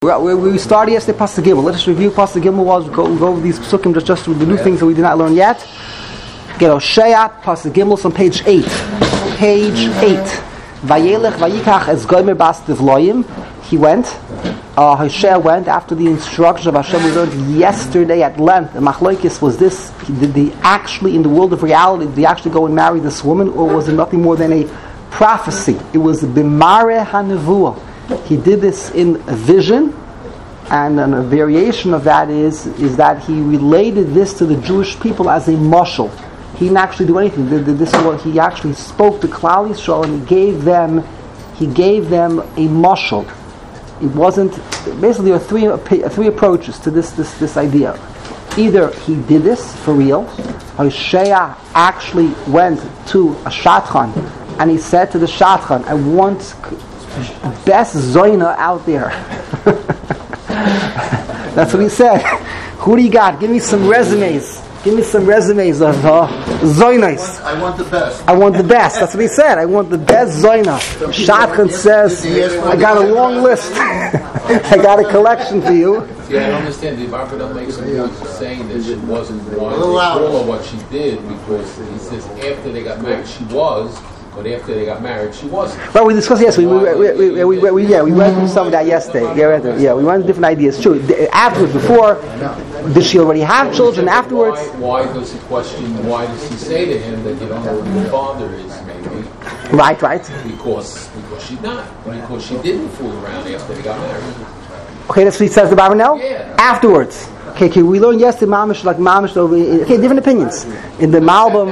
We started yesterday Pasuk Gimel. Let us review Pasuk Gimel while we go over these Pasukim, just the new things that we did not learn yet. Get Hosea, Pasuk Gimel on page 8. Page 8. Vayelech vayikach es gomer bas devloyim. He went. Hosea went after the instructions of Hashem we learned yesterday at length. The Machlokes was this: did they actually, in the world of reality, did they actually go and marry this woman, or was it nothing more than a prophecy? It was b'mare hanevuah. He did this in a vision, and a variation of that is that he related this to the Jewish people as a mashal. He didn't actually do anything. He actually spoke to Klal Yisrael and he gave them a mashal. It wasn't. Basically, there are three approaches to this idea. Either he did this for real. Hosea actually went to a shadchan and he said to the shadchan, "I want best zoina out there." That's what he said. Who do you got? Give me some resumes. Give me some resumes of zoinas. I want the best. I want the best. That's what he said. I want the best zoina. Shadchan says, I got a long list. I got a collection for you. See, I don't understand. The Barbara makes a point saying that she wasn't one of what she did, because he says after they got married she was. But after they got married, she wasn't. Well, we discussed yesterday. We went through some of that yesterday. We went through different ideas. True. Afterwards, before, did she already have children? Afterwards, why does he question? Why does he say to him that you don't know who your father is? Maybe. Right. Because she's not. Because she didn't fool around after they got married. Okay, that's what he says to Barbanel. Yeah. Afterwards. Okay, we learned yesterday Mamish over. Okay, different opinions. In the Malbim,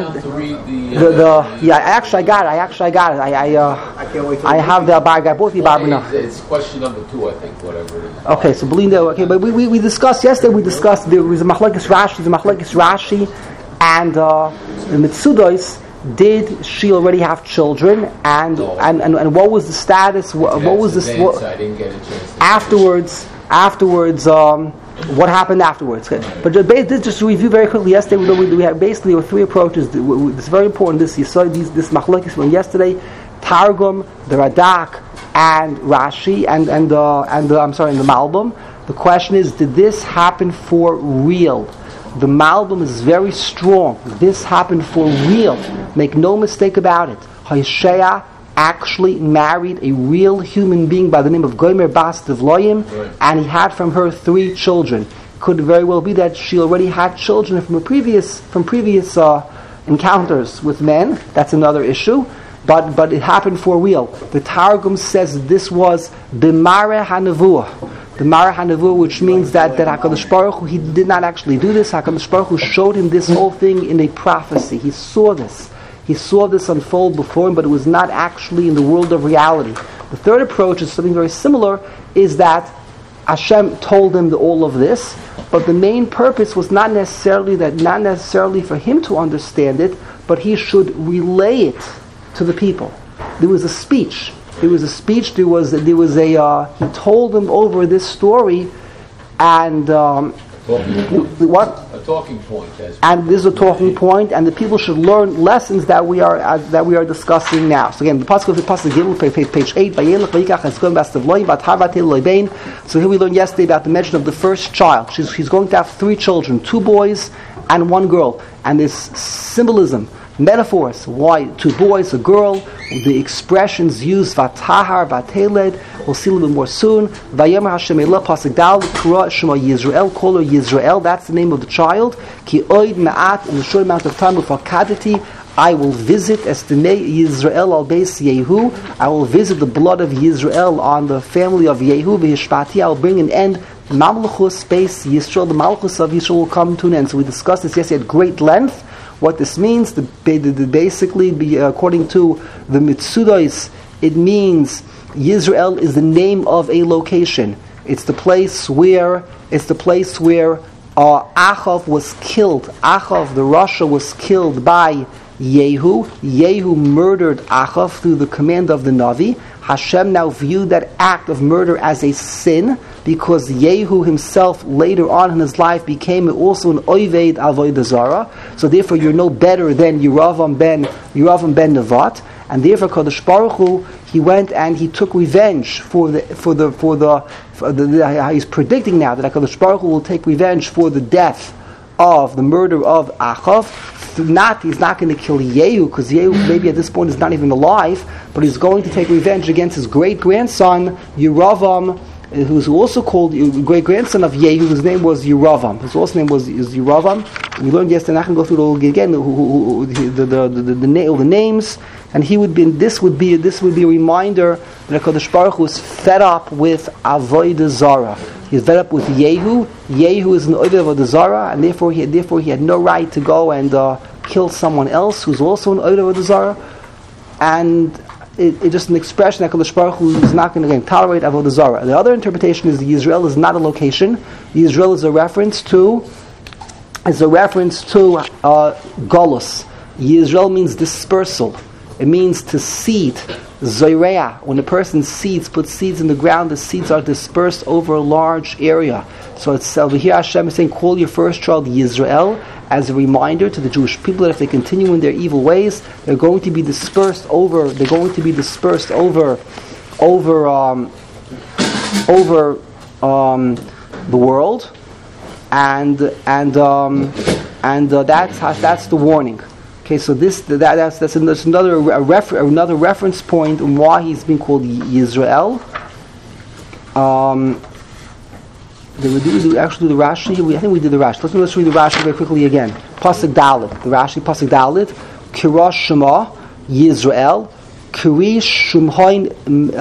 I got it. I have the I both the Barbanel. It's question number 2, I think, whatever it is. Okay, so Belinda. Okay, but we discussed yesterday. There was a Machlokes Rashi, and the Mitzudos. Did she already have children? And what was the status? What was this? I didn't get a chance. Afterwards, what happened afterwards? But just to review very quickly, yesterday we had basically 3 approaches. It's very important. You saw this machlokes from yesterday: Targum, the Radak, and Rashi, and the Malbim. The question is: did this happen for real? The Malbim is very strong. This happened for real. Make no mistake about it. Hosea actually married a real human being by the name of Gomer Bas Devloyim, and he had from her 3 children. Could very well be that she already had children from previous encounters with men. That's another issue. But it happened for real. The Targum says this was b'mare hanevuah. The Mara Hanavu, which means that HaKadosh Baruch Hu, he did not actually do this. HaKadosh Baruch Hu showed him this whole thing in a prophecy. He saw this. He saw this unfold before him, but it was not actually in the world of reality. The third approach is something very similar, is that Hashem told him all of this, but the main purpose was not necessarily for him to understand it, but he should relay it to the people. There was a speech. He told them over this story, and what? A talking point. And this is a talking point, and the people should learn lessons that we are discussing now. So again, the Pasuk Gimel, page 8. So here we learned yesterday about the mention of the first child. She's going to have 3 children, 2 boys and 1 girl, and this symbolism. Metaphors, why 2 boys, a girl, the expressions used, vatahar, vateled, we'll see a little bit more soon. Vayomer Hashem Elah, pasuk dal, kura shema Yisrael, call her Yisrael, that's the name of the child. Ki oid ma'at, in a short amount of time, ufakadati, I will visit Estinei Yisrael al beis Yehu, I will visit the blood of Yisrael on the family of Yehu, v'hishpati, I will bring an end. Mamluchus beis Yisrael, the Malchus of Yisrael will come to an end. So we discussed this yesterday at great length. What this means, basically, according to the Mitzudos, it means Yisrael is the name of a location. It's the place where Achav was killed. Achav, the Rasha, was killed by Yehu. Yehu murdered Achav through the command of the Navi. Hashem now viewed that act of murder as a sin, because Yehu himself later on in his life became also an Oived Avodah Zarah. So therefore you're no better than Yeravam ben Nevat. And therefore Kadosh Baruch Hu, he went and he took revenge for he's predicting now that HaKadosh Baruch Hu will take revenge for the death of the murder of Achav. He's not going to kill Yehu, because Yehu maybe at this point is not even alive, but he's going to take revenge against his great-grandson Yeravam, who's also called great-grandson of Yehu, whose name was Yeravam. His also name was Yeravam. We learned yesterday, I'm not going to go through it again, all the names, and this would be a reminder that HaKadosh Baruch Hu is fed up with Avodah Zarah. He's fed up with Yehu. Yehu is an Oived Avodah Zarah, and therefore he had no right to go and kill someone else who's also an Oived Avodah Zarah. And it's just an expression that HaKadosh Baruch Hu is not going to tolerate Avodah Zarah. The other interpretation is that Yisrael is not a location. Yisrael is a reference to Golus. Yisrael means dispersal. It means to seed. Zoreah, when a person puts seeds in the ground, the seeds are dispersed over a large area. So it's over here Hashem is saying, call your first child Yisrael, as a reminder to the Jewish people that if they continue in their evil ways, they're going to be dispersed over the world, and that's the warning. Okay, so that's another reference point on why he's being called Yisrael. Did we actually do the Rashi? I think we did the Rashi. Let's read the Rashi very quickly again. Pasuk Dalet. The Rashi, Pasuk Dalet. Kira Shema, Yisrael. Kiri Shumhain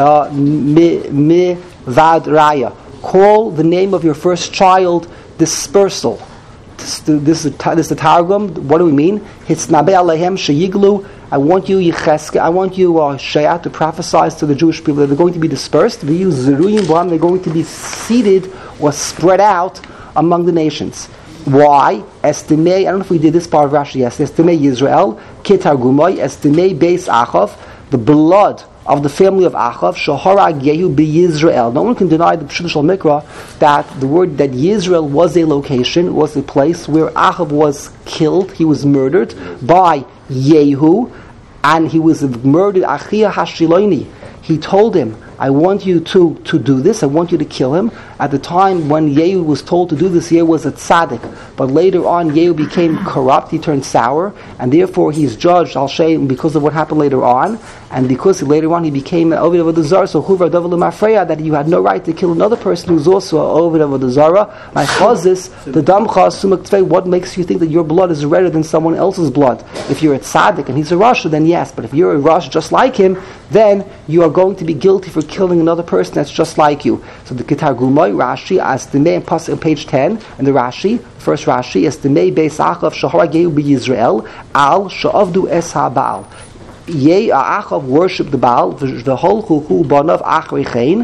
me Vad Raya. Call the name of your first child dispersal. This is the Targum. What do we mean? Hitznabe alehem sheyiglu. I want you, Yecheska, I want you, Shayat, to prophesy to the Jewish people that they're going to be dispersed. They're going to be seated or spread out among the nations. Why? Estimei, I don't know if we did this part of Rashi, yes. Estimei Yisrael, Ketargumai, Estimei Beis Achav, the blood of the family of Achav, Shahara Yehu be Yisrael. No one can deny the Pshuto Shel Mikra that the word that Yisrael was a location, was a place where Achav was killed, he was murdered by Yehu, and he was murdered, Achia Hashiloini. He told him, I want you to do this, I want you to kill him. At the time when Yehu was told to do this, Yehu was a tzaddik. But later on, Yehu became corrupt, he turned sour, and therefore he's judged, I'll say, because of what happened later on, and because later on he became an Ovid of the Zara, so Huvar David Lemafreya, that you had no right to kill another person who's also an Ovid of the Zara. My chazis, the Damcha Sumak Tvei, what makes you think that your blood is redder than someone else's blood? If you're a tzaddik and he's a Rasha, then yes, but if you're a Rasha just like him, then you are going to be guilty for killing another person that's just like you. So the Ketar Gumai, Rashi, as the name on page 10, and the Rashi, first Rashi, as the name Beis Achav Shahara Yehu be Yisrael, Al Sha'avdu Es HaBaal. Achav worshipped the Baal, the whole Chuchu Banav Achrichein,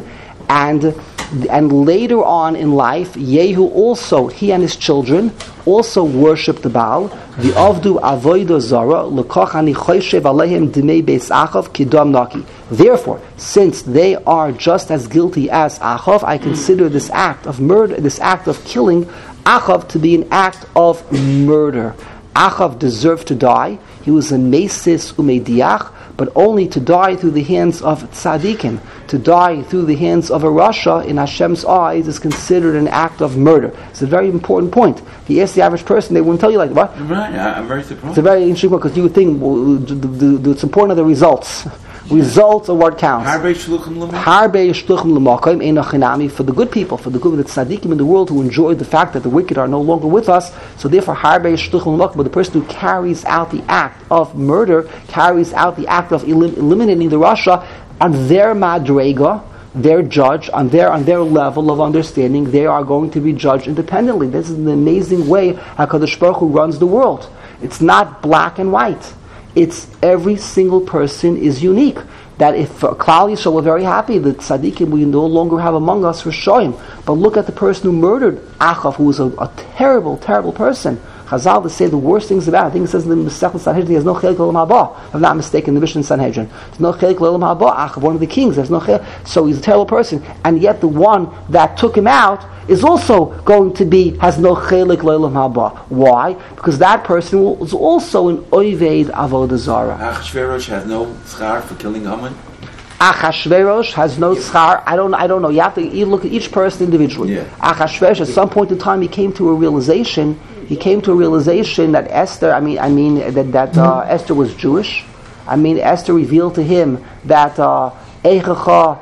and later on in life, Yehu also, he and his children, also worshipped the Baal. The Avdu Avodah Zara, Lekach Ani Choyshev Alehem Dimei Beis Achav Kidam Naki. Therefore, since they are just as guilty as Achav, I consider this act of murder, this act of killing Achav to be an act of murder. Achav deserved to die. He was a Mesis Umediach, but only to die through the hands of tzaddikim. To die through the hands of a Rasha in Hashem's eyes is considered an act of murder. It's a very important point. If you ask the average person, they wouldn't tell you like what. Right, I'm very surprised. It's a very interesting point because you would think it's important are the results. Results are what counts. Harbe shluchim l'makom einachinami, for the good people, for the good of the tzaddikim in the world who enjoy the fact that the wicked are no longer with us. So therefore, harbe shluchim l'makom, but the person who carries out the act of murder, carries out the act of eliminating the Rasha on their madrega, their judge, on their level of understanding, they are going to be judged independently. This is an amazing way HaKadosh Baruch Hu runs the world. It's not black and white. It's every single person is unique. That if Klal Yisrael were very happy that tzaddikim we no longer have among us Rishoyim, but look at the person who murdered Achav, who was a terrible, terrible person. Chazal to say the worst things about. I think it says in the Masechet Sanhedrin he has no chelik l'olam haba. If I'm not mistaken, the Mishnah Sanhedrin. There's no chelik l'olam haba. Achav, one of the kings, there's no chelik. So he's a terrible person, and yet the one that took him out is also going to has no chelik l'olam haba. Why? Because that person was also an oived avodah zara. Achashverosh has no schar for killing Haman. Achashverosh has no schar. I don't know. You have to look at each person individually. Yeah. Achashverosh, at some point in time, he came to a realization that Esther. Esther was Jewish. Esther revealed to him that Eichacha,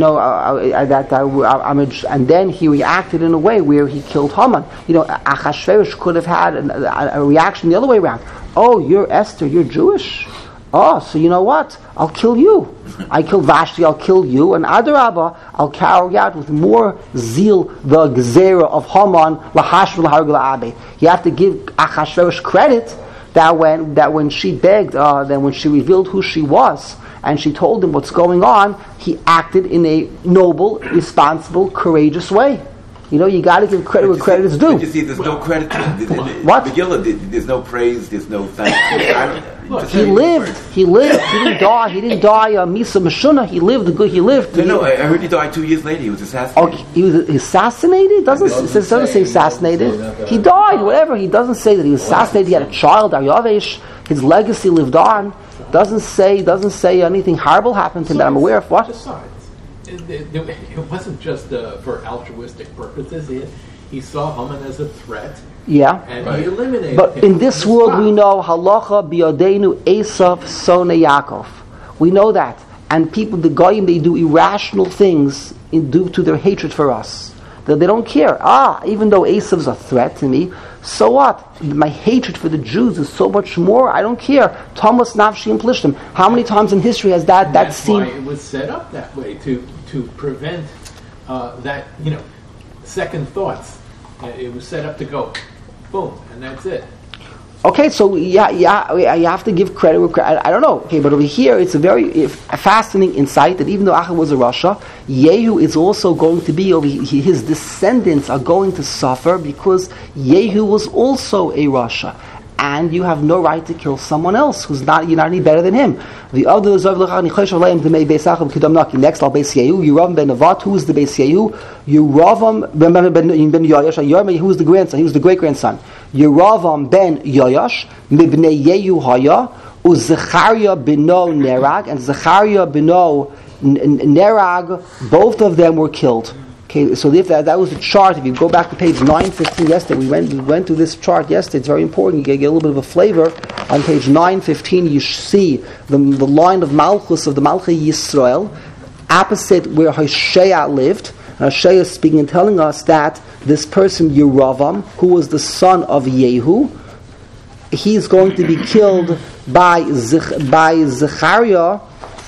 and then he reacted in a way where he killed Haman. Achashverosh could have had a reaction the other way around. Oh, you're Esther, you're Jewish? Oh, so you know what? I'll kill you. I killed Vashti, I'll kill you. And Adarabah, I'll carry out with more zeal the Gezerah of Haman, Lahash v'Laharg la'abe. You have to give Achashverosh credit that when she begged, when she revealed who she was, and she told him what's going on, he acted in a noble, responsible, courageous way. You got to give credit where credit is due. But you see, there's no credit to him. What? Megillah, there's no praise, there's no thanks. He lived. He didn't die. He didn't die. Misa Meshuna. He lived. He lived. No, I heard he died 2 years later. He was assassinated. Oh, he was assassinated. It doesn't say assassinated. He died. Whatever. He doesn't say that he was assassinated. He had a child, Aryavesh. His legacy lived on. Doesn't say anything horrible happened to him that I'm aware of. What? It wasn't just for altruistic purposes. He saw Haman as a threat. Yeah. And he eliminated But him. in this world we know halacha biyodenu Esav Sone Yaakov. We know that. And people, the goyim, they do irrational things due to their hatred for us. That they don't care. Even though Esav's a threat to me, so what? My hatred for the Jews is so much more. I don't care. Thomas Nafshi and Plishtim. How many times in history has that scene? That's why it was set up that way to prevent that second thoughts. It was set up to go, boom, and that's it. Okay, so you have to give credit where credit. I don't know. Okay, but over here it's a very fascinating insight that even though Achav was a Rasha, Yehu is also going to be over. His descendants are going to suffer because Yehu was also a Rasha, and you have no right to kill someone else you're not any better than him. The other is next. Al Beis Yehu, Yeravam ben Nevat. Who is the Beis Yehu? Yeravam ben Yoyash. Who is the grandson? He was the great grandson. Yeravam ben Yoyash, Mibnei Yehu Haya, Uzechariah beno Nerag, and Zechariah beno Nerag. Both of them were killed. Okay, so if that was the chart. If you go back to page 915 yesterday, we went through this chart yesterday. It's very important. You get a little bit of a flavor. On page 915, you see the line of Malchus of the Malchei Yisrael, opposite where Hoshea lived. Hoshea is speaking and telling us that this person Yeravam, who was the son of Yehu, he's going to be killed by Zechariah.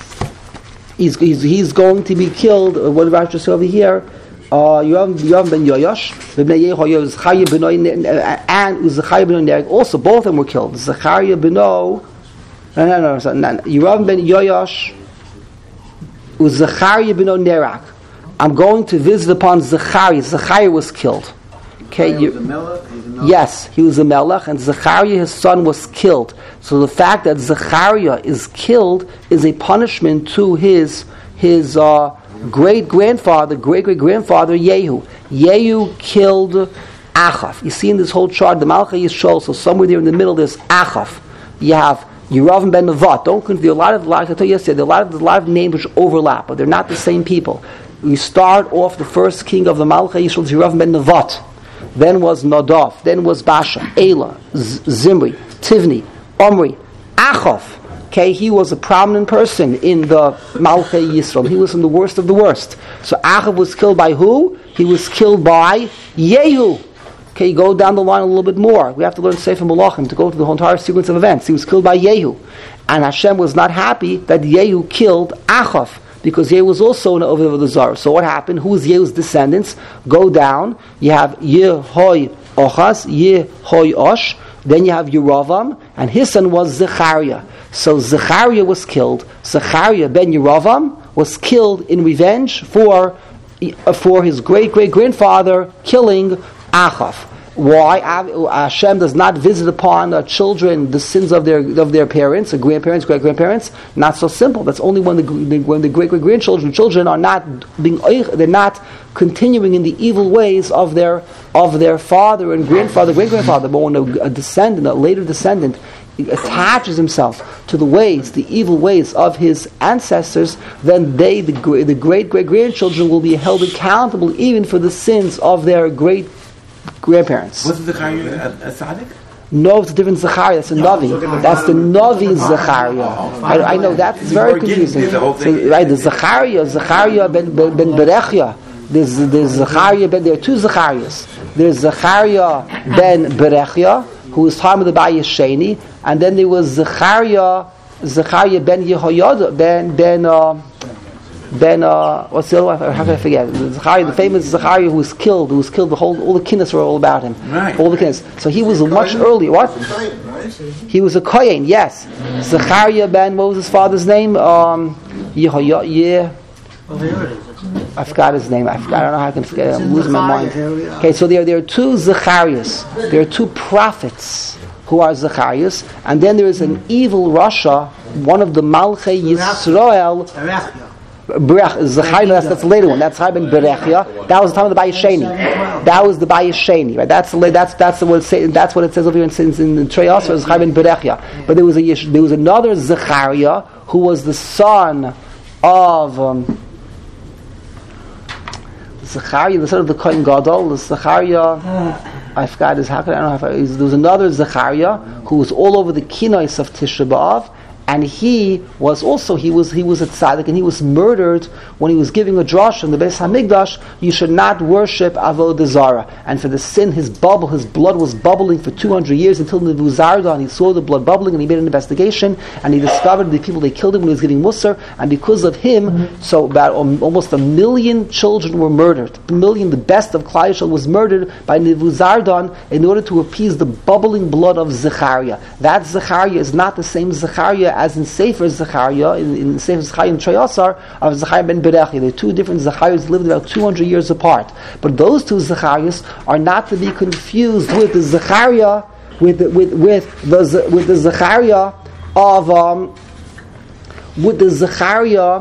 He's going to be killed. What did Rashi say over here? Yeravam ben Yoyash, Zechariah beno and Zechariah beno Nerag. Also, both of them were killed. Zechariah beno, Yeravam ben Yoyash, Zechariah beno Nerag. I'm going to visit upon Zechariah. Zechariah was killed. Okay, he was a melech? Yes, he was a melech, and Zechariah, his son, was killed. So the fact that Zechariah is killed is a punishment to his great-great-grandfather Yehu. Yehu killed Achav. You see in this whole chart, the Malchei Yisrael, so somewhere there in the middle there's Achav. You have Yeravam ben Nevat. Don't confuse. I told you yesterday, there are a lot of names which overlap, but they're not the same people. We start off the first king of the Malchei Yisrael, Yeravam ben Nevat. Then was Nadav. Then was Basha, Elah, Zimri, Tivni, Omri, Achav. Okay, he was a prominent person in the Malchei Yisrael. He was from the worst of the worst. So Achav was killed by who? He was killed by Yehu. Okay, go down the line a little bit more. We have to learn Sefer Malachim to go to the whole entire sequence of events. He was killed by Yehu. And Hashem was not happy that Yehu killed Achav, because Yehu was also an Ovid of the Zar. So what happened? Who is Yehu's descendants? Go down. You have Yehoy Ochas, Yehoy Osh. Then you have Yeravam, and his son was Zechariah. So Zechariah was killed. Zechariah ben Yeravam was killed in revenge for his great-great-grandfather killing Achav. Why Hashem does not visit upon children the sins of their parents, or grandparents, great grandparents? Not so simple. That's only when the great grandchildren children are not they're not continuing in the evil ways of their father and grandfather, great grandfather. But when a later descendant, attaches himself to the evil ways of his ancestors, then the great grandchildren will be held accountable even for the sins of their great grandparents. Wasn't Zechariah a tzaddik? No, it's a different Zechariah. That's a Navi. That's the Navi Zechariah. I know that's very confusing. Right, the Zechariah ben Berechia. There's Zechariah ben. There are two Zechariahs. There's Zechariah ben Berechia, who was time of the Bayis Sheni, and then there was Zechariah ben Yehoyada what's the other one? How can I forget? Zechariah, the famous Zechariah who was killed. All the kinnis were all about him. Right. All the kinnis. So he was much earlier. What? He was a Kohen. Yes. Zechariah ben. What was his father's name? I forgot his name. I don't know how I can forget. I'm losing my mind. Okay, so there are two Zechariahs. There are two prophets who are Zechariahs, and then there is an evil Rasha, one of the Malchei Yisrael. Zechariah, that's the later one. That's Zechariah ben Berechia. That was the time of the Bayis Sheni. That was the Bayis Sheni, right? That's what it says over here in Trei Asar, Zechariah ben Berechia. But there was another Zechariah who was the son of Zechariah, the son of the Kohen Gadol. The Zechariah, I forgot his. There was another Zechariah who was all over the Kinnos of Tisha B'Av. And he was a tzaddik, and he was murdered when he was giving a drash in the Beis Hamikdash. You should not worship Avodah Zarah. And for the sin, his blood was bubbling for 200 years until Nebuzaradan. He saw the blood bubbling, and he made an investigation, and he discovered the people they killed him when he was giving Musar. And because of him, so about almost 1 million children were murdered. 1 million, the best of Klal Yisrael, was murdered by Nebuzaradan in order to appease the bubbling blood of Zechariah. That Zechariah is not the same Zechariah as in Sefer Zechariah, in Sefer Zechariah and Trei Asar of Zechariah ben Berechia. There are two different Zechariahs lived about 200 years apart. But those two Zechariahs are not to be confused with the Zechariah with the Zechariah of with the Zechariah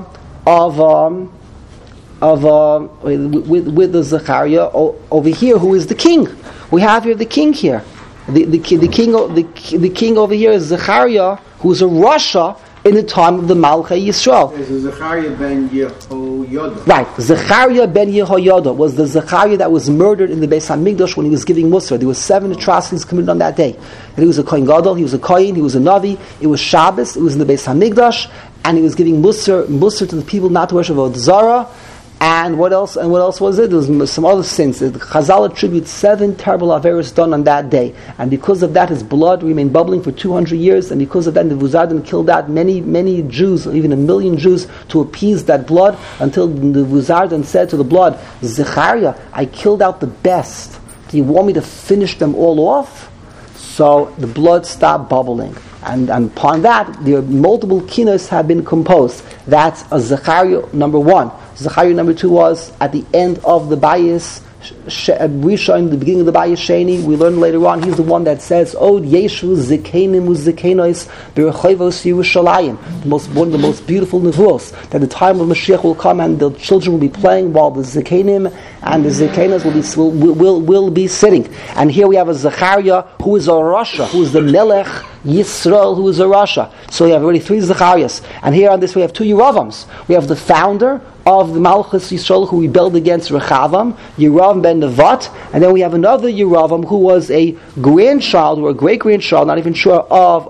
with the Zechariah over here, who is the king. We have here the king here. The king over here is Zechariah, who is a Rasha in the time of the Malchei Yisrael. There's a Zechariah ben Yehoyada. Right, Zechariah ben Yehoyada was the Zechariah that was murdered in the Beis Hamikdash when he was giving Musar. There were 7 atrocities committed on that day. And he was a Kohen Gadol, he was a Kohen, he was a Navi. It was Shabbos, it was in the Beis Hamikdash, and he was giving Musar to the people not to worship Avodah Zarah. And what else was it? There was some other sins. Chazal attributes 7 terrible averos done on that day, and because of that, his blood remained bubbling for 200 years. And because of that, Nebuzaradan killed out many Jews, even 1 million Jews, to appease that blood. Until Nebuzaradan said to the blood, "Zechariah, I killed out the best. Do you want me to finish them all off?" So the blood stopped bubbling. And upon that, the multiple kinos have been composed. That's a Zechariah number 1. Zechariah number 2 was at the end of the Bayis Rishon, the beginning of the Bayis Sheni. We learn later on, he's the one that says, "Od Yeshu Zikenim Uzikenos Berechayvos Yerushalayim." One of the most beautiful nevuos, that the time of Mashiach will come and the children will be playing while the Zikenim and the Zikenos will be sitting. And here we have a Zechariah who is a Rasha, who is the Melech Yisrael, who is a Rasha. So we have already 3 Zechariahs. And here on this we have 2 Yeravams. We have the founder of the Malchus Yisrael who rebelled against Rechavam, Yeravam ben Nevat, and then we have another Yeravam who was a grandchild or a great-grandchild, not even sure, of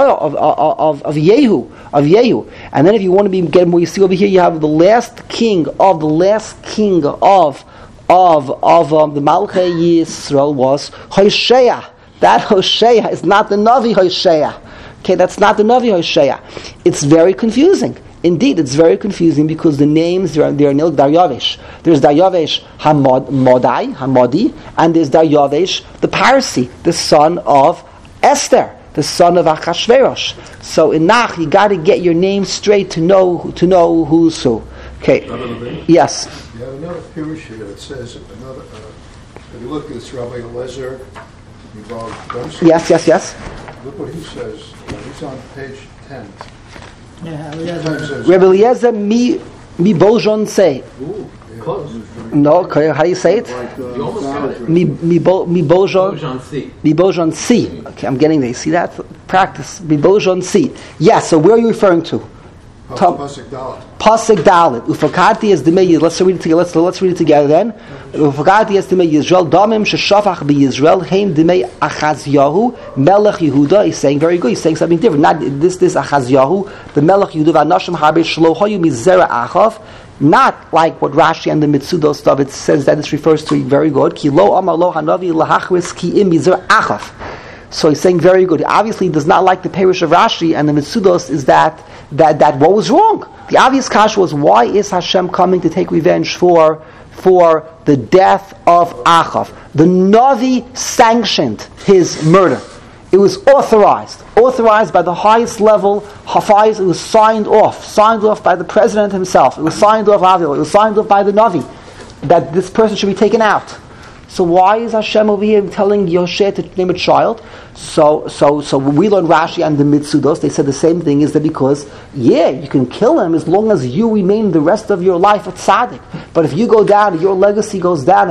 Yehu. And then if you want to get more, you see over here you have the last king of the Malchei Yisrael was Hoshea. That Hoshea is not the Navi Hoshea. Okay, that's not the Navi Hoshea. It's very confusing. Indeed, it's very confusing because the names, there are Nilk Daryavesh. There's Daryavesh Hamodi, and there's Daryavesh the Parsi, the son of Esther, the son of Achashverosh. So in Nach, you got to get your name straight to know who's who. Okay. Yes. You have another Pirush here that says If you look at this Rabbi Eliezer, Yes. Look what he says. He's on page 10. Rebbe Eliezer mi bojon say. Close. No, how do you say it? You almost got it. Mi bojon. Bojan C. Mi bojon si. Okay, I'm getting there. You see that? Practice. Mi bojon si. Yes. So where are you referring to? Pasuk Dalet. Pasuk Dalet. Ufakati is the may. Let's read it together. Let's read it together then. Ufakati is the may Yisrael damim sheshafach be Yisrael heim the may Achazyahu Melech Yehuda. He's saying very good. He's saying something different. Not this Achazyahu, the Melech Yehuda v'anashim harbe shlo hayu mizera achav. Not like what Rashi and the Mitsudo stuff. It says that this refers to very good. Ki lo amar lo hanavi lahachris ki im mizera achav. So he's saying very good. He obviously does not like the Perish of Rashi and the Mitsudos is that what was wrong. The obvious kasha was, why is Hashem coming to take revenge for the death of Achav? The Navi sanctioned his murder. It was authorized by the highest level Hafayz. It was signed off by the president himself. It was signed off, it was signed off by the Navi that this person should be taken out. So why is Hashem over here telling Yoshua to name a child? So when we learn Rashi and the Mitsudos, they said the same thing, is that because, you can kill him as long as you remain the rest of your life a tzaddik. But if you go down, your legacy goes down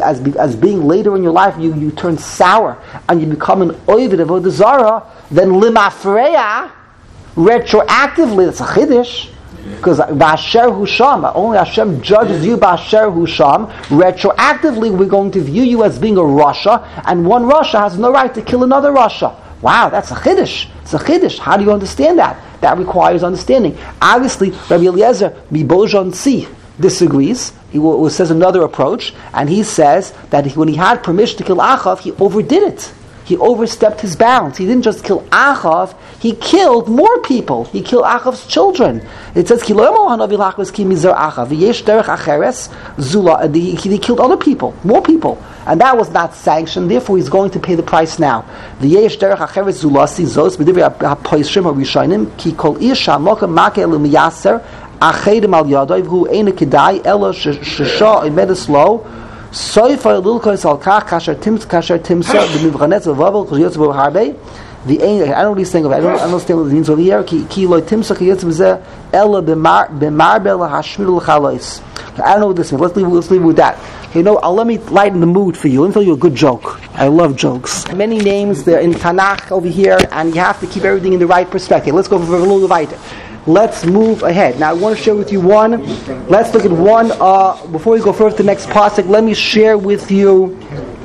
as being later in your life, you turn sour and you become an oived of Avodah Zarah, then limafreya, retroactively, that's a chiddush. Because Ba'asher Husham, only Hashem judges you Ba'asher Husham. Retroactively, we're going to view you as being a Rasha, and one Rasha has no right to kill another Rasha. Wow, that's a chiddush. It's a chiddush. How do you understand that? That requires understanding. Obviously, Rabbi Eliezer Mibojon Si disagrees. He says another approach, and he says that when he had permission to kill Achav, he overdid it. He overstepped his bounds. He didn't just kill Achav, he killed more people. He killed Achav's children. It says, he killed other people, more people. And that was not sanctioned, therefore he's going to pay the price now. Soifa lulkois al kach kasher timsa b'mivchanetz v'vavel k'yotz b'harbe. I don't know what he's saying. I don't understand what it means over here. Ki lo timsa k'yotz b'zeh ela b'marbe lahashmir l'chalois. I don't know what this means. Let's leave it with that. Let me lighten the mood for you. Let me tell you a good joke. I love jokes. Many names there in Tanakh over here, and you have to keep everything in the right perspective. Let's go for a little weiter. Let's move ahead. Now I want to share with you one. Let's look at one. Before we go further to the next pasuk, let me share with you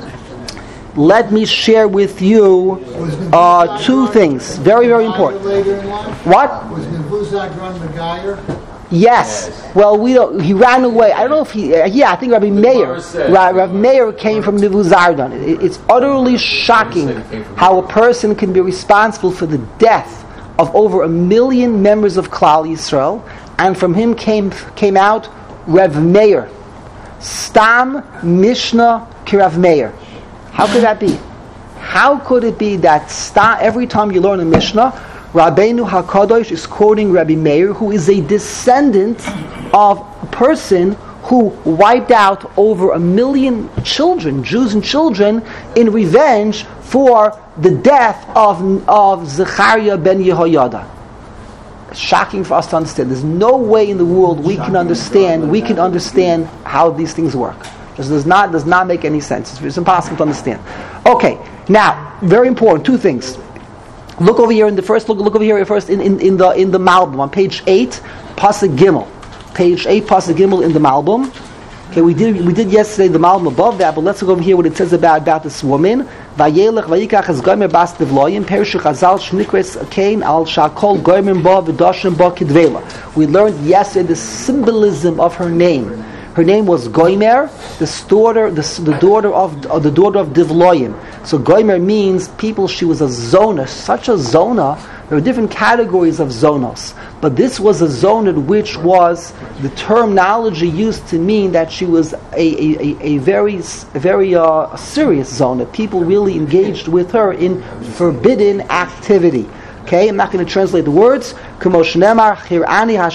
two things. Very, very important. What? Was Nebuzad run Megayer? Yes. Well, he ran away. I don't know if he. I think Rabbi Meir. Rabbi Meir came from Nebuzardan. It's utterly shocking how a person can be responsible for the death of over 1 million members of Klal Yisrael, and from him came out Rav Meir. Stam Mishnah ki Rav Meir. How could that be? How could it be that every time you learn a Mishnah, Rabbeinu HaKadosh is quoting Rabbi Meir, who is a descendant of a person who wiped out over 1 million children, Jews and children, in revenge for the death of Zechariah ben Yehoyada. It's shocking for us to understand. There's no way in the world we can understand how these things work. It does not make any sense. It's impossible to understand. Okay, now, very important, two things. Look over here in the first. Look over here first in the Malbim on page 8, Pasuk Gimel. Page 8, Pasuk Gimel in the Malbim. Okay, we did yesterday the Malbim above that, but let's look over here what it says about this woman. Vayelech vayikach es gomer bas devloyim perish chazal shnikres kain al shakol gomer ba v'dashim ba kidvela. We learned yesterday the symbolism of her name. Her name was Gomer, the daughter of Divloyim. So Gomer means people. She was a zona, such a zona. There are different categories of zonos, but this was a zona which was the terminology used to mean that she was a very serious zona. People really engaged with her in forbidden activity. Okay, I'm not going to translate the words. Now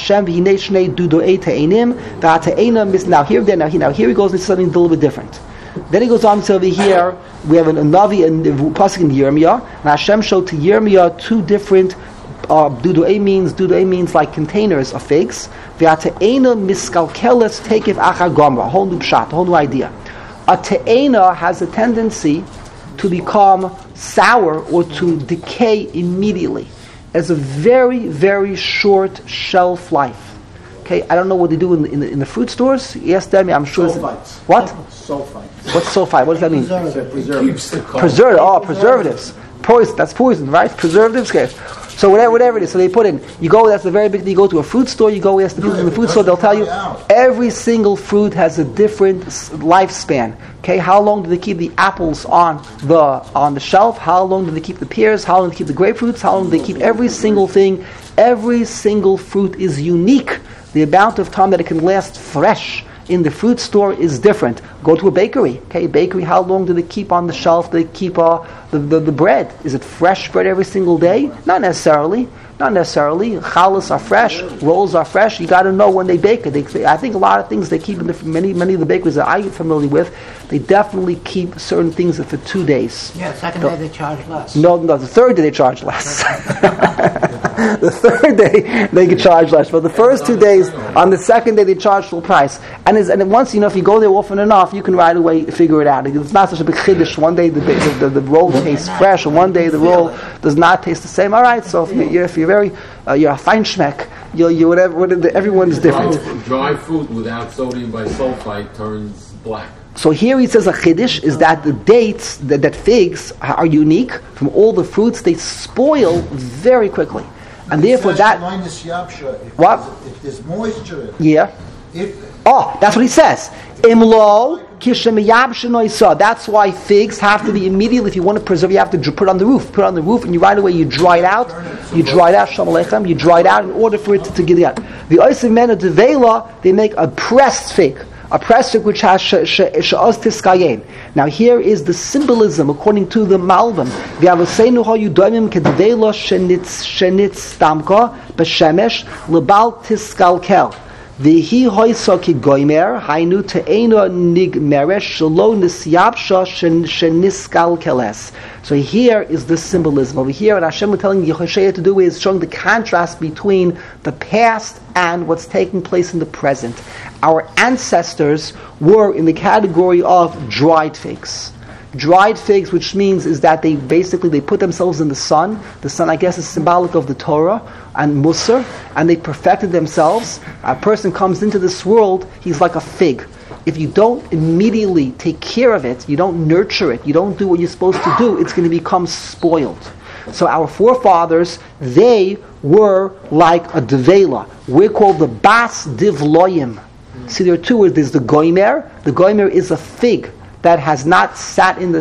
here he goes into something a little bit different. Then he goes on to over here, we have a Navi and Pasuk in Yirmiyah, and Hashem showed to Yirmiyah two different Dudu'e means like containers of figs. V'ate'ena miskalkeles tekef achar gomra, a whole new pshat, a whole new idea. A te'ena has a tendency to become sour or to decay immediately. It's a very, very short shelf life. Okay, I don't know what they do in the fruit stores. Yes, Demi, I'm sure. Sulfites. What? Sulfites. What's sulfite? What does that mean? Preservatives. Preservatives. Poison. That's poison, right? Preservatives. Okay. So whatever it is, so they put in. You go. That's the very big thing. You go to a fruit store. You go. Ask the people in the fruit store. They'll tell you every single fruit has a different lifespan. Okay, how long do they keep the apples on the shelf? How long do they keep the pears? How long do they keep the grapefruits? How long do they keep every single thing? Every single fruit is unique. The amount of time that it can last fresh in the fruit store is different. Go to a bakery. Okay, bakery, how long do they keep on the shelf? Do they keep the bread? Is it fresh bread every single day? Not necessarily. Challahs are fresh. Rolls are fresh. You got to know when they bake it. I think a lot of things they keep in many of the bakeries that I'm familiar with, they definitely keep certain things for 2 days. Yeah, second day they charge less. No, the third day they charge less. The third day they can charge less. But the first 2 days, on the second day they charge full price. And once, if you go there often enough, you can right away figure it out. It's not such a big chiddush. One day the roll tastes fresh, and one day the roll does not taste the same. All right, so if you're very you're a feinschmeck, you whatever. Everyone's different. Dry fruit without sodium bisulfite turns black. So here he says a chiddush is that the dates, that figs are unique from all the fruits. They spoil very quickly, and therefore that. What? If there's moisture. Yeah. That's what he says. Imlo kishem. That's why figs have to be immediately. If you want to preserve, you have to put it on the roof. Put it on the roof, and you right away you dry it out. You dry it out. Shalom aleichem. You dry it out in order for it to get out. The oisiv mena devela, they make a pressed fig. A pressed fig which has she'oz tiskayen. Now here is the symbolism according to the Malbim. V'avoseinu ha'yudomim kedvela shenitz stamka b'shemesh lebal tiskalkel. V'hi hoysa ki goymer hainu te'ena nigmeresh shelo nisyabsha sheniskalkeles. So here is the symbolism. Over here, what Hashem is telling Yehoshua to do is showing the contrast between the past and what's taking place in the present. Our ancestors were in the category of dried figs. Dried figs, which means is that they put themselves in the sun. The sun, I guess, is symbolic of the Torah and Musar, and they perfected themselves. A person comes into this world, he's like a fig. If you don't immediately take care of it, you don't nurture it, you don't do what you're supposed to do, it's going to become spoiled. So our forefathers, they were like a devela. We're called the bas divloyim. See, there are two words. There's the goymer. The goymer is a fig that has not sat in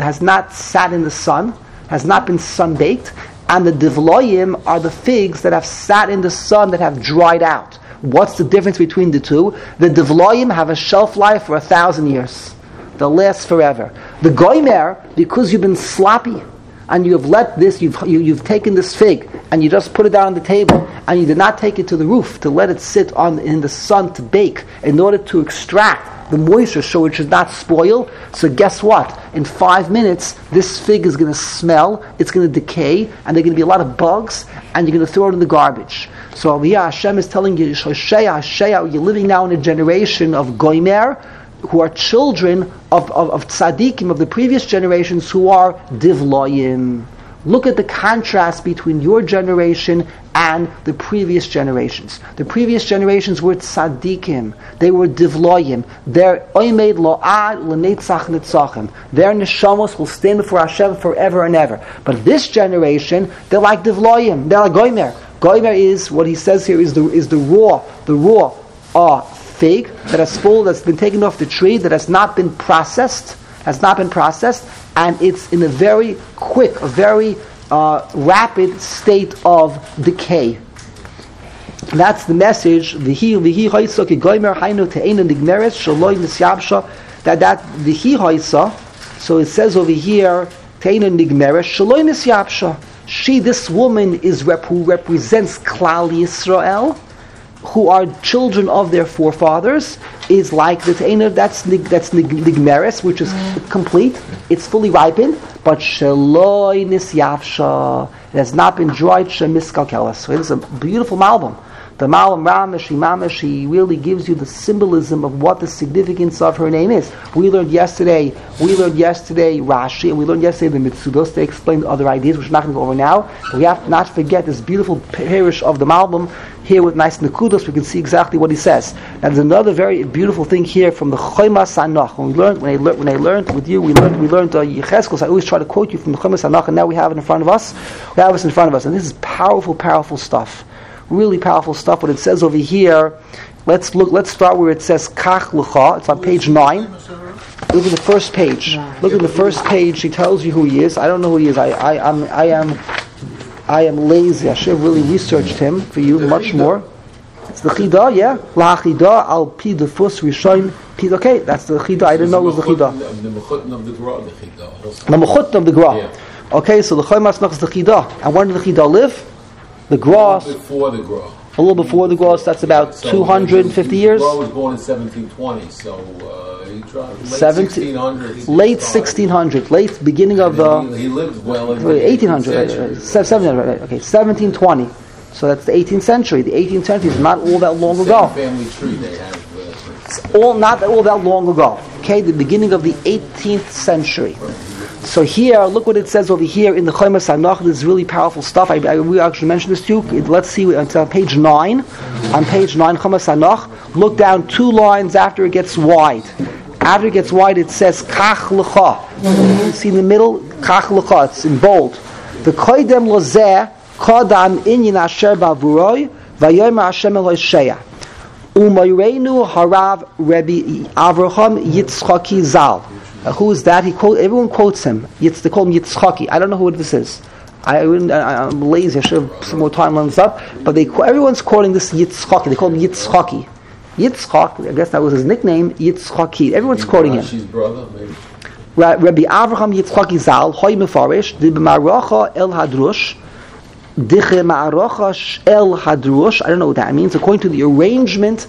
the sun, has not been sun-baked, and the divloyim are the figs that have sat in the sun, that have dried out. What's the difference between the two? The divloyim have a shelf life for 1,000 years. They'll last forever. The goymer, because you've been sloppy, and you have let this, you've taken this fig, and you just put it down on the table, and you did not take it to the roof to let it sit in the sun to bake, in order to extract the moisture so it should not spoil. So guess what? In 5 minutes, this fig is going to smell, it's going to decay, and there are going to be a lot of bugs, and you're going to throw it in the garbage. So over here, Hashem is telling you, Hoshea, you're living now in a generation of goymer, who are children of tzaddikim, of the previous generations, who are divloyim. Look at the contrast between your generation and the previous generations. The previous generations were tzaddikim. They were divloyim. Their oimed lo'ad l'netzach netzachim. Their neshamos will stand before Hashem forever and ever. But this generation, they're like divloyim. They're like goymer. Goymer is, what he says here, is the raw fig that's been taken off the tree, that has not been processed, and it's in a very quick, a very rapid state of decay. That's the message. That vihi hoisa. So it says over here, she, this woman, who represents Klal Yisrael. who are children of their forefathers, is like the Te'ena that's Nigmeres, which is complete, it's fully ripened, but Sheloi Nisyavsha, it has not been dried Shemiskalkelas. So it is a beautiful Malbim. The Malbim Mamash, he really gives you the symbolism of what the significance of her name is. We learned yesterday Rashi, and we learned yesterday the Mitzudos. They explained other ideas, which we're not going to go over now. But we have to not forget this beautiful parish of the Malbim here with nice Nekudos. We can see exactly what he says. Now there's another very beautiful thing here from the Chomas Hanach. When I learned with you, we learned Yecheskel. So I always try to quote you from the Chomas Hanach, and now we have it in front of us. We have this in front of us, and this is powerful stuff. Really powerful stuff. What it says over here, let's start where it says Kach L'cha. It's on page 9. Look at the first page. Look at the first page. He tells you who he is. I don't know who he is. I am lazy. I should have really researched him for you much more. It's the Chida, yeah. La Chida al pi defus rishoin pi. Okay, that's the Chida. I didn't know it was the Chida. The Mechutn of the Gra, the Chida. The Mechutn of the Gra. Yeah. Okay, so the Chomas Nach is the Chida. And when did the Chida live? The Gra. Before the Gra. A little before the Gra, so that's about 250 years. The Gra was born in 1720, so he tried late 1600, late beginning of the. He lived well in 1800, 1700, okay, 1720. So that's the 18th century. The 18th century is not all that long ago. Family tree they have. It's not all that long ago. Okay, the beginning of the 18th century. So here, look what it says over here in the Chomas Hanach. This is really powerful stuff. We actually mentioned this to you. Let's see, it's on page 9. On page 9, Chomas Hanach. Look down 2 lines after it gets wide. After it gets wide, it says Kach L'cha. You see in the middle, Kach L'cha. It's in bold. The Koidem Lozeh Kodam Inyan Asher Bavuroi Vayomer Hashem Eloi Sheya Umayreinu Harav Rebbe Avraham Yitzchaki Zal. Who is that? Everyone quotes him. They call him Yitzchaki. I don't know who this is. I'm lazy. I should have some more time on this up. But everyone's quoting this Yitzchaki. They call him Yitzchaki. Yitzchak, I guess that was his nickname, Yitzchaki. Everyone's quoting him. Rashi's brother, maybe. Rabbi Avraham Yitzchaki Zal, Hoy Mefarish, Di B'Maracha El Hadrush, Diche Ma'aracha El Hadrush. I don't know what that means. According to the arrangement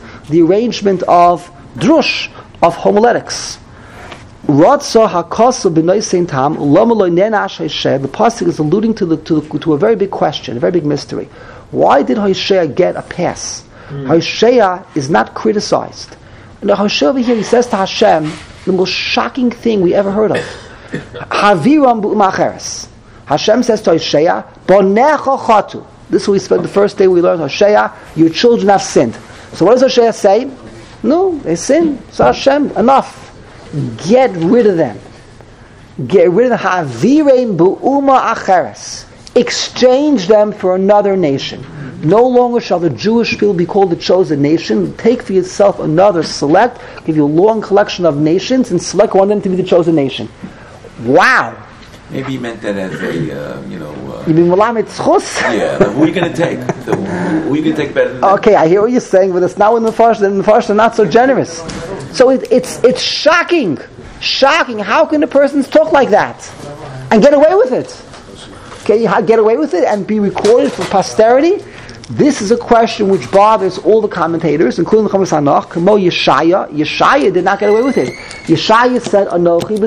of drush, of homiletics. Ratza Hakosu B'Noi Saint Tam Lomaloi Nenash Hoshea. The pasuk is alluding to a very big question, a very big mystery. Why did Hoshea get a pass? Hoshea is not criticized. Now Hoshea over here, he says to Hashem the most shocking thing we ever heard of. Haviram B'Umacheres. Hashem says to Hoshea, Bonecha Chatu. This is what we spent the first day we learned. Hoshea, your children have sinned. So what does Hoshea say? No, they sin. So Hashem, enough. Get rid of them. Get rid of the Havirein B'Uma Acheres. Exchange them for another nation. No longer shall the Jewish people be called the chosen nation. Take for yourself another, select, give you a long collection of nations, and select one of them to be the chosen nation. Wow! Maybe he meant that as a, You mean Melamed Tzchus? Yeah, who are you going to take? Who are you going to take better than that? Okay, I hear what you're saying, but it's not in the Farsh. The Farsh are not so generous. So it's shocking. Shocking. How can a person talk like that and get away with it? Okay, get away with it and be recorded for posterity? This is a question which bothers all the commentators, including the Chomas Hanach. Kamo Yeshaya. Yeshaya did not get away with it. Yeshaya said, Anochi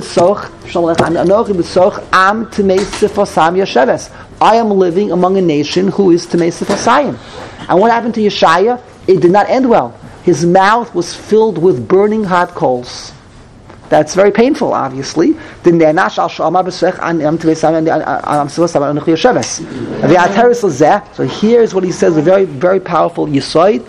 b'soch am Temei Sifosam Yesheves. I am living among a nation who is Temei Sifosayim. And what happened to Yeshaya? It did not end well. His mouth was filled with burning hot coals. That's very painful, obviously. So here's what he says, a very, very powerful Yisoid.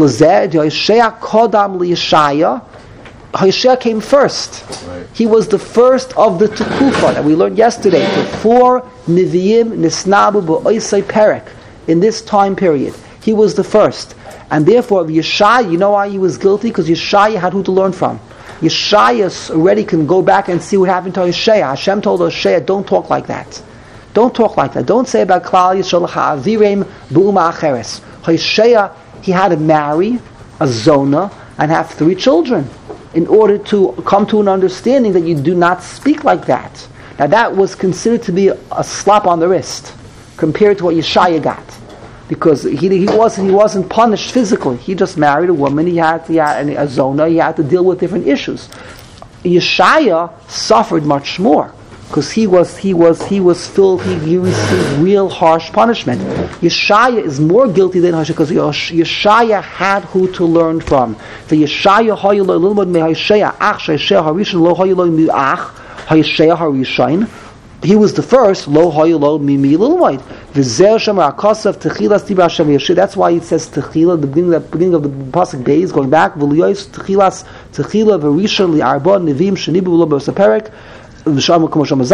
Hoshea came first. He was the first of the Tekufa that we learned yesterday. The 4 Nevi'im Nisnabu B'Oisei Perek in this time period. He was the first. And therefore, of Yeshaya, you know why he was guilty? Because Yeshaya had who to learn from. Yeshaya already can go back and see what happened to Hoshea. Hashem told Hoshea, don't talk like that. Don't talk like that. Don't say about Klal Yisrael Ha'avirem B'Uma Acheres. Hoshea, he had to marry a Zona and have 3 children in order to come to an understanding that you do not speak like that. Now that was considered to be a slap on the wrist compared to what Yeshaya got. because he wasn't punished physically. He just married a woman. He had a zona. He had to deal with different issues. Yeshaya suffered much more because he received real harsh punishment. Yeshaya is more guilty than Hoshea because Yeshaya had who to learn from. The Yeshaya haylo lilmod me Hoshea ach Hoshea harishon lo haylo mi ach Hoshea harishon. He was the first lo haylo mi lilmod. V'zer shamar akasav techilas tibra Hashem Yeshua. That's why it says techila. The beginning of the pasuk days going back. V'liyos techila v'rishon li'arba nevim shenibu lo b'saperek. That's why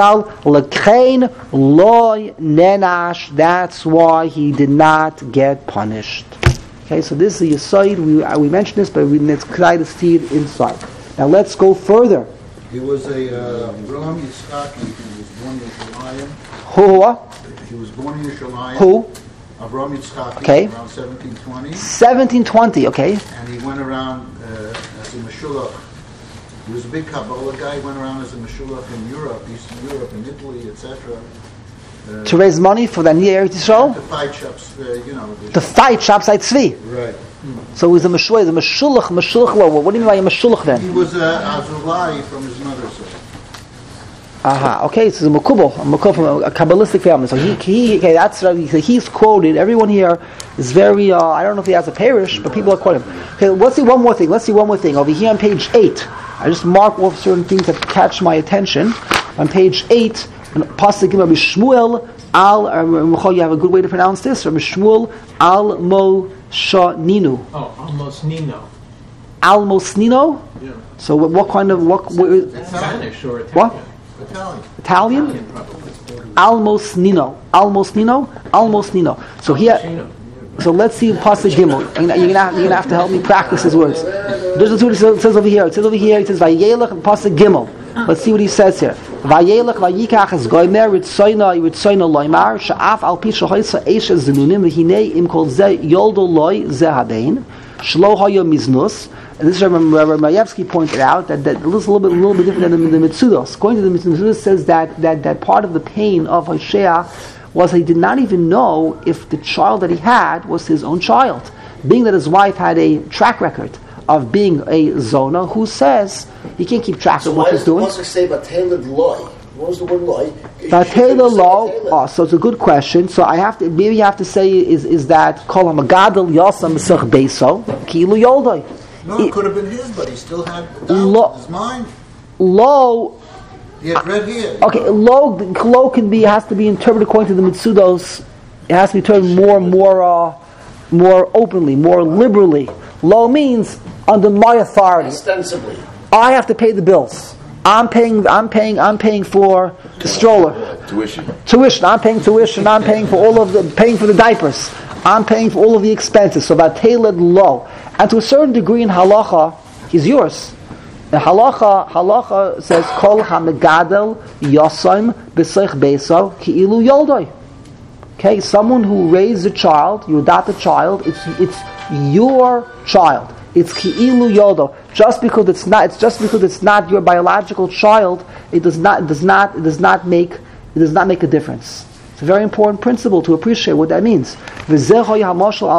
he did not get punished. Okay, so this is the aside. We mentioned this, but let's try to see it inside. Now let's go further. He was a Avraham Yitzchaki. He was born in Yerushalayim. Who? He was born in Yerushalayim. Who? Avraham Yitzchaki. Okay. Around 1720. 1720. Okay. And he went around as a meshulach. He was a big Kabbalah guy. He went around as a meshulach in Europe, Eastern Europe, in Italy, etc. To raise money for the Nia Eretz Yisrael. The fight shops, The fight shops at Tzvi. Right. So he was a meshulach. Meshulach. What do you mean by a meshulach then? He was a Azulai from his mother's side. Aha. Okay, so it's a makubal from a Kabbalistic family. So that's right. He's quoted. Everyone here is very. I don't know if he has a parish, but people are quoting him. Okay, let's see one more thing. Over here on page 8, I just mark off certain things that catch my attention. On page 8, Pasuk Rabbi Shmuel al. You have a good way to pronounce this. Rabbi Shmuel al Moshaninu. Oh, almost Nino. Almosnino. Yeah. So what kind of Spanish or Italian? What? Italian? Almosnino. So here, so let's see Pasuk Gimel. You're gonna have to help me practice his words. This is what it says over here. It says Vayelech and Pasuk Gimel. Let's see what he says here. Vayelech vayikach es goymer ritzoyna loymar she'af al pi shehoysa eish zenunim v'hinei im kol ze yoldo loy ze habein shlo hayo miznus. And this is Rabbi Mayevsky pointed out that this is a little bit different than the Mitzudos. Going to the Mitzudos says that part of the pain of Hoshea was he did not even know if the child that he had was his own child. Being that his wife had a track record of being a Zona, who says he can't keep track of what he's doing. So why does the Pasuk say Bateled Loy? What was the word Loy? Bateled Loy. So it's a good question. So maybe you have to say is that Kol HaMagadol Yosam Mesach Beiso Kilu Yoldoi. No, it could have been his, but he still had doubt in his mind. Low. He had red hair. Okay, low has to be interpreted according to the Mitzudos. It has to be interpreted more openly, more liberally. Low means under my authority. Ostensibly, I have to pay the bills. I'm paying for the stroller. Tuition. I'm paying tuition. I'm paying for paying for the diapers. I'm paying for all of the expenses. So Bateled Low. And to a certain degree in halacha, he's yours. The halacha says Kol HaMegadel Yosam B'Seich Beiso Ki'ilu Yoldoi. Okay, someone who raised a child, you adopt a child, it's your child. It's Ki'ilu Yoldo. Just because it's not your biological child, it does not make a difference. It's a very important principle to appreciate what that means. This was a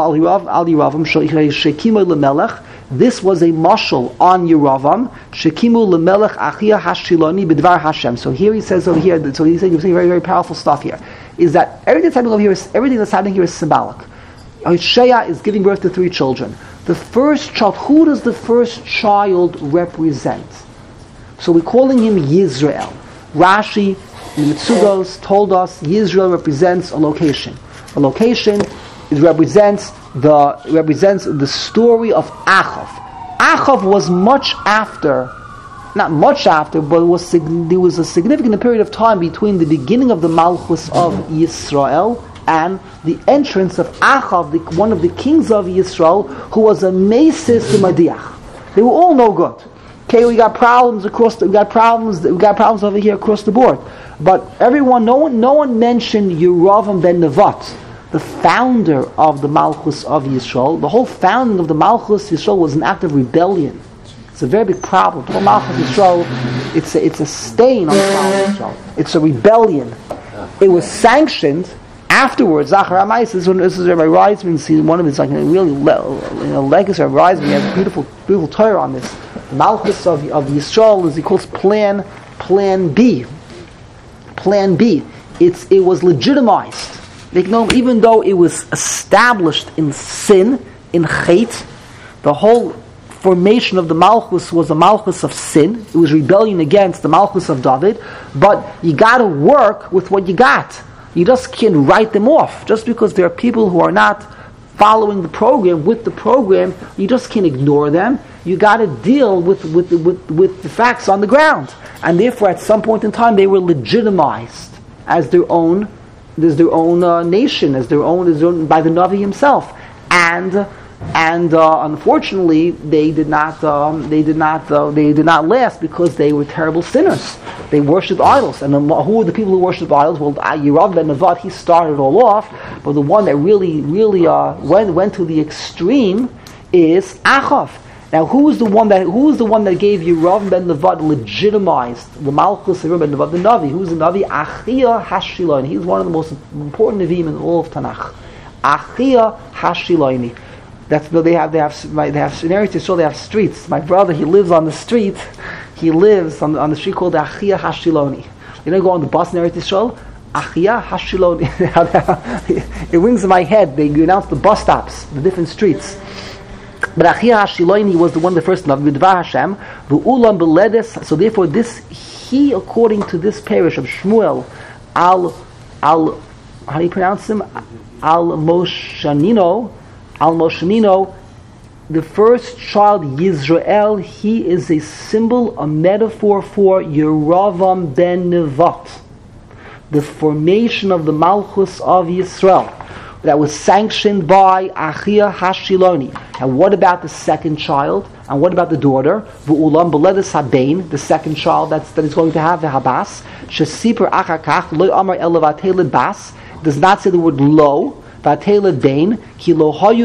mashal on Yeravam. Shekimu lemelech achia hashiloni b'dvar Hashem. So here he says over here. So he's saying very, very powerful stuff here. Is that everything that's happening here is symbolic. Hoshea is giving birth to 3 children. The first child. Who does the first child represent? So we're calling him Yisrael. Rashi in the Mitzudos told us Yisrael represents a location. A location represents the story of Achav. Achav was not much after, but there was a significant period of time between the beginning of the Malchus of Yisrael and the entrance of Achav, one of the kings of Yisrael, who was a Mesis to Madiach. They were all no good. Okay, we got problems over here across the board. But no one mentioned Yeravam ben Nevat, the founder of the Malchus of Yisrael. The whole founding of the Malchus Yisrael was an act of rebellion. It's a very big problem. The whole Malchus Yisrael, it's a stain on the Malchus Yisrael. It's a rebellion. It was sanctioned Afterwards, Zachar HaMais, this is Rabbi Reisman, see one of his like really legacy of Reisman. He has a beautiful Torah on this. Malchus of Yisrael is he calls Plan B. Plan B. It was legitimized. Even though it was established in sin, in Chet, the whole formation of the Malchus was a Malchus of sin. It was rebellion against the Malchus of David. But you got to work with what you got. You just can't write them off. Just because there are people who are not following the program, with the program, you just can't ignore them. You got to deal with the facts on the ground. And therefore, at some point in time, they were legitimized as their own nation, as their own by the Navi himself. And unfortunately, they did not last because they were terrible sinners. They worshipped idols, and who were the people who worshipped idols? Well, Yerav ben Nevat, he started all off, but the one that really went to the extreme is Achav. Now, who was the one that gave Yerav ben Nevat, legitimized the Malchus of Yerav ben Nevat, the Navi? Who's the Navi? Achia Hashiloni. He's one of the most important Nevi'im in all of Tanakh. Achia Hashiloni. They have in Eretz Yisrael they have streets. My brother, he lives on the street. He lives on the street called Achia Hashiloni. You know, go on the bus in Eretz Yisrael, Achia Hashiloni. It rings in my head. They announce the bus stops, the different streets. But Achia Hashiloni was the one, the first Navi, B'dvar Hashem, V'ulam B'ledes. So therefore, he, according to this parish of Shmuel, how do you pronounce him? Al-Moshanino, the first child, Yisrael, he is a symbol, a metaphor for Yeravam ben Nevat, the formation of the Malchus of Yisrael that was sanctioned by Achia Hashiloni. And what about the second child? And what about the daughter? V'ulam b'ledes habein, the second child that is going to have the habas. Shesipur achakach lo amar elevatele bas, does not say the word lo. Vatele Dain, ki lo hayu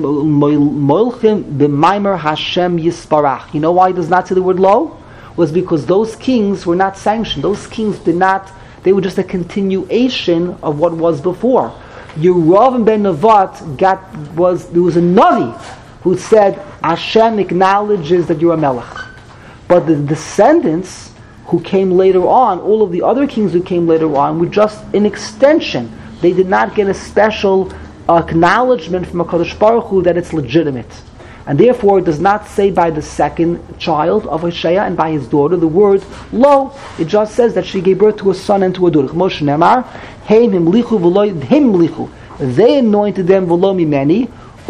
moilchim b'maimer Hashem yisparach. You know why he does not say the word lo? Was because those kings were not sanctioned. Those kings they were just a continuation of what was before. Yerav ben Nevat there was a Navi who said, Hashem acknowledges that you're a melech. But the descendants who came later on, all of the other kings who came later on, were just an extension. They did not get a special acknowledgement from HaKadosh Baruch Hu that it's legitimate. And therefore, it does not say by the second child of Hoshea and by his daughter the word lo. It just says that she gave birth to a son and to a daughter. Moshe Nemar, Heim himlichu v'lo himlichu. They anointed them v'lo mimeni.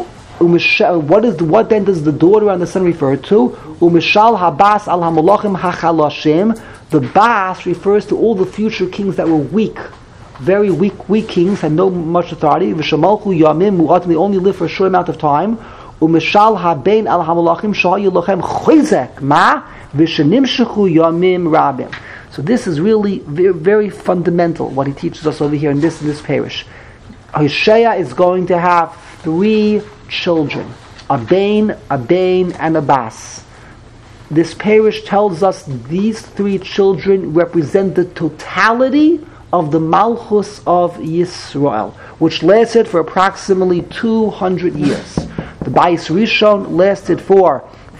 What then does the daughter and the son refer to? Umishal habas al hamalachim hachalashim. The bas refers to all the future kings that were weak. Very weak kings, had no much authority. V'shamalchu yamim mu'atim, they only lived for a short amount of time. Umeshal habein al hamalachim shayu lochem chizek ma v'shenimshechu yamim rabim. So this is really very, very fundamental what he teaches us over here in this parish. Hoshea is going to have 3 children, a Bain, and a Bas. This parish tells us these 3 children represent the totality of the Malchus of Yisrael, which lasted for approximately 200 years. The Bayis Rishon lasted for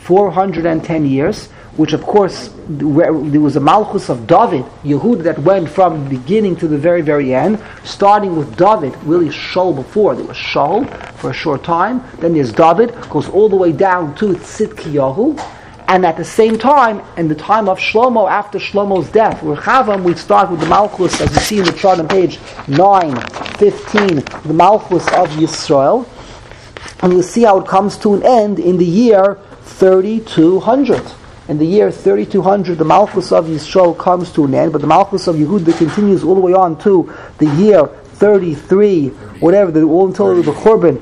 410 years, which of course, there was a Malchus of David, Yehuda, that went from the beginning to the very, very end, starting with David, really Shaul before. There was Shaul for a short time, then there's David, goes all the way down to Tzidkiyahu, and at the same time, in the time of Shlomo, after Shlomo's death, Rechavam, we start with the Malchus, as you see in the chart on page 9:15, the Malchus of Yisrael, and we'll see how it comes to an end in the year 3200. In the year 3200, the Malchus of Yisrael comes to an end, but the Malchus of Yehuda continues all the way on to the year 33, whatever, all until the Churban,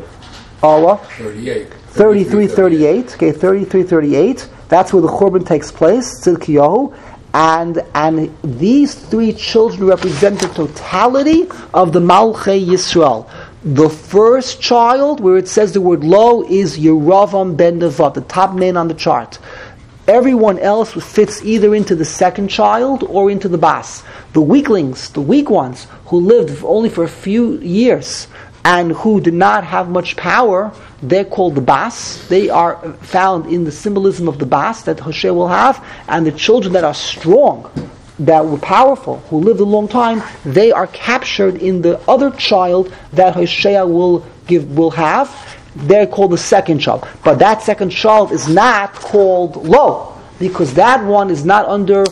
33-38. Okay, 33-38. That's where the Churban takes place, Tzidkiyahu, and these 3 children represent the totality of the Malchei Yisrael. The first child, where it says the word lo, is Yeravam ben Nevat, the top name on the chart. Everyone else fits either into the second child or into the bas. The weaklings, the weak ones, who lived only for a few years and who did not have much power, they're called the bas. They are found in the symbolism of the bas that Hoshea will have. And the children that are strong, that were powerful, who lived a long time, they are captured in the other child that Hoshea will have. They're called the second child. But that second child is not called Lo, because that one is not under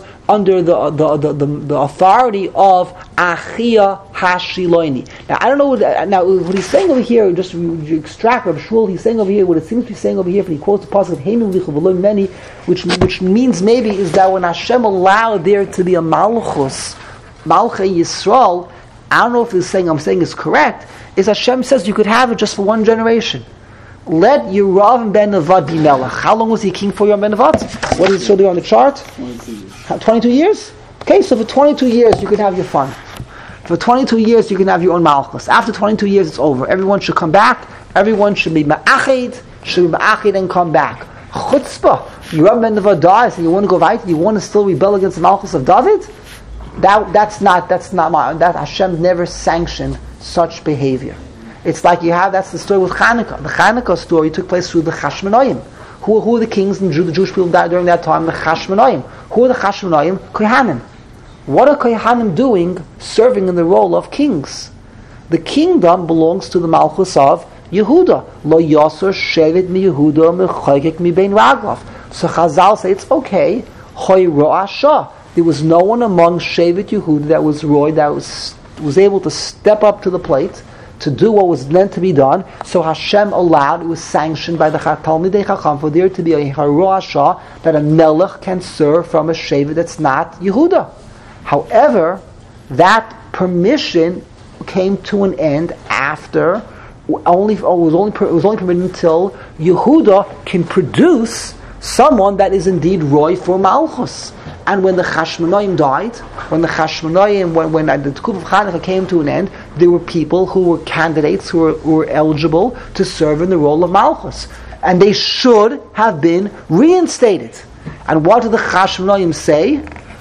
the authority of Achia Hashiloini. Now I don't know what he's saying over here, just you extract Reb Shmuel, he's saying over here, what it seems to be saying over here, if he quotes the pasuk of Heinu Lichu V'lo Meni, which means maybe is that when Hashem allowed there to be a Malchus, Malchei Yisrael, I don't know if I'm saying is correct, is Hashem says you could have it just for one generation. Let Yeravam ben Nevat be Melech. How long was he king for Yeravam ben Nevat? What does it show there on the chart? 22 years. 22 years? Okay, so for 22 years you can have your fun. For 22 years you can have your own Malchus. After 22 years it's over. Everyone should come back. Everyone should be Ma'achid and come back. Chutzpah. Yeravam ben Nevat dies and you want to go right? You want to still rebel against the Malchus of David? That's not Hashem never sanctioned such behavior. It's like that's the story with Chanukah. The Chanukah story took place through the Chashmonaim. Who were the kings and the Jewish people died during that time? The Chashmonaim. Who are the Chashmonaim? Kohanim. What are Kohanim doing serving in the role of kings? The kingdom belongs to the Malchus of Yehuda. Lo Yasser Shevet mi Yehuda mechayek mi bein Raglav. So Chazal say it's okay. Hoy Ro'asha. There was no one among Shevet Yehuda that was roy, that was able to step up to the plate to do what was meant to be done. So Hashem allowed, it was sanctioned by the Talmidei Chacham for there to be a Haroasha, that a Melech can serve from a Shevet that's not Yehuda. However, that permission came to an end after, it was only permitted until Yehuda can produce someone that is indeed Roy for Malchus. And when the Chashmonaim died, when the Tekuv of Chanukah came to an end, there were people who were candidates who were eligible to serve in the role of Malchus. And they should have been reinstated. And what did the Chashmonaim say?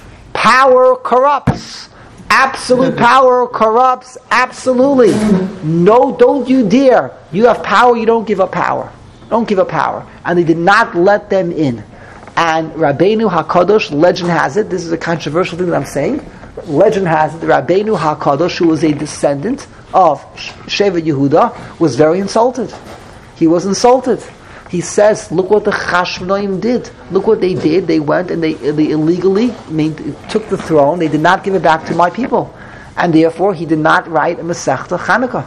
Power corrupts. Absolute power corrupts. Absolutely. No, don't you dare. You have power, you don't give up power. Don't give up power. And they did not let them in. And Rabbeinu HaKadosh, legend has it, this is a controversial thing that I'm saying, legend has it, the Rabbeinu HaKadosh, who was a descendant of Shevet Yehuda, was very insulted. He was insulted. He says, look what the Chashmonaim did. Look what they did. They went and they illegally took the throne. They did not give it back to my people. And therefore, he did not write a Masechta Chanukah.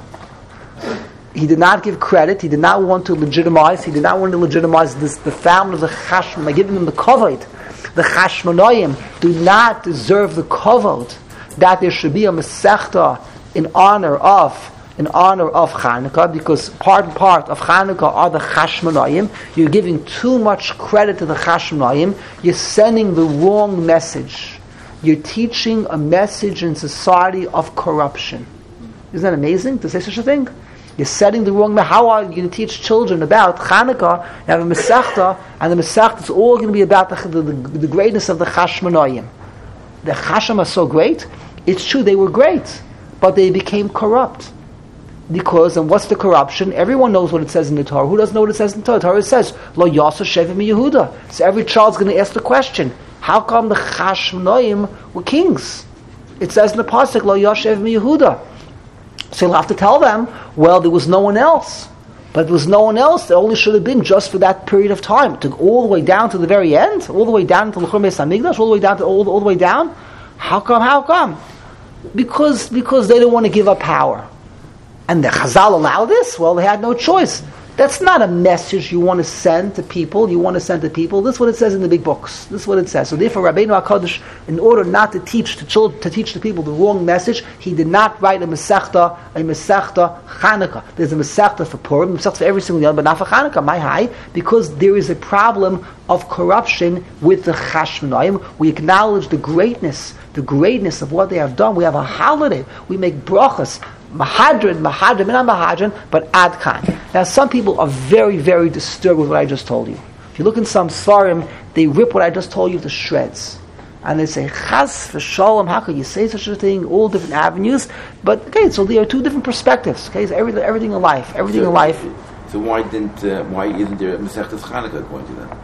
He did not give credit. He did not want to legitimize. The family of the Chashmonaim, by giving them the kavod. The Chashmonaim do not deserve the kavod that there should be a Masechta in honor of Chanukah, because part and part of Chanukah are the Chashmonaim. You're giving too much credit to the Chashmonaim. You're sending the wrong message. You're teaching a message in society of corruption. Isn't that amazing to say such a thing? You're setting the wrong message. How are you going to teach children about Chanukah? You have a Masechta, and the Masechta is all going to be about the greatness of the Chashmonaim. The Chasham are so great. It's true, they were great, but they became corrupt. Because, and what's the corruption? Everyone knows what it says in the Torah. Who doesn't know what it says in the Torah? The Torah says, Lo Yasser Shevet mi Yehuda. So every child's going to ask the question, how come the Chashmonaim were kings? It says in the pasuk, Lo Yasser Shevet mi Yehuda. So you'll have to tell them, well, there was no one else. But there was no one else. It only should have been just for that period of time. It took all the way down to the very end, all the way down to L'chum Beis Hamikdash, all the way down to all the way down. How come? Because they don't want to give up power. And the Chazal allow this? Well, they had no choice. That's not a message you want to send to people. This is what it says in the big books. This is what it says. So therefore, Rabbeinu HaKadosh, in order not to teach the people the wrong message, he did not write a Masechta Chanukah. There's a Masechta for Purim, a Masechta for every single year, but not for Chanukah. Because there is a problem of corruption with the Chashmonaim. We acknowledge the greatness of what they have done. We have a holiday. We make brachas. Mahadran, but Adkan. Now some people are very, very disturbed with what I just told you. If you look in some Svarim, they rip what I just told you to shreds. And they say, Chas v'shalom, how could you say such a thing? All different avenues. But, okay, so there are two different perspectives. Okay, so everything in life. So why isn't there a Masechtas Chanukah according to them?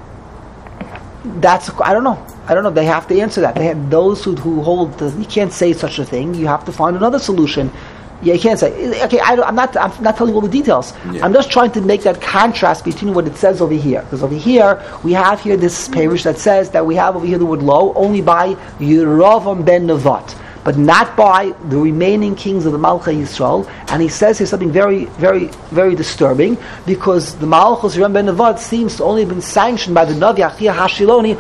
I don't know. They have to answer that. They have those who hold you can't say such a thing. You have to find another solution. Yeah, you can't say. Okay, I'm not telling you all the details. Yeah. I'm just trying to make that contrast between what it says over here. Because over here we have here this parish that says that we have over here the word lo only by Yeravam ben Nevat, but not by the remaining kings of the Malchei Yisrael. And he says here something very, very, very disturbing, because the Malchus Yeravam ben Nevat seems to only have been sanctioned by the Navi Achia Hashiloni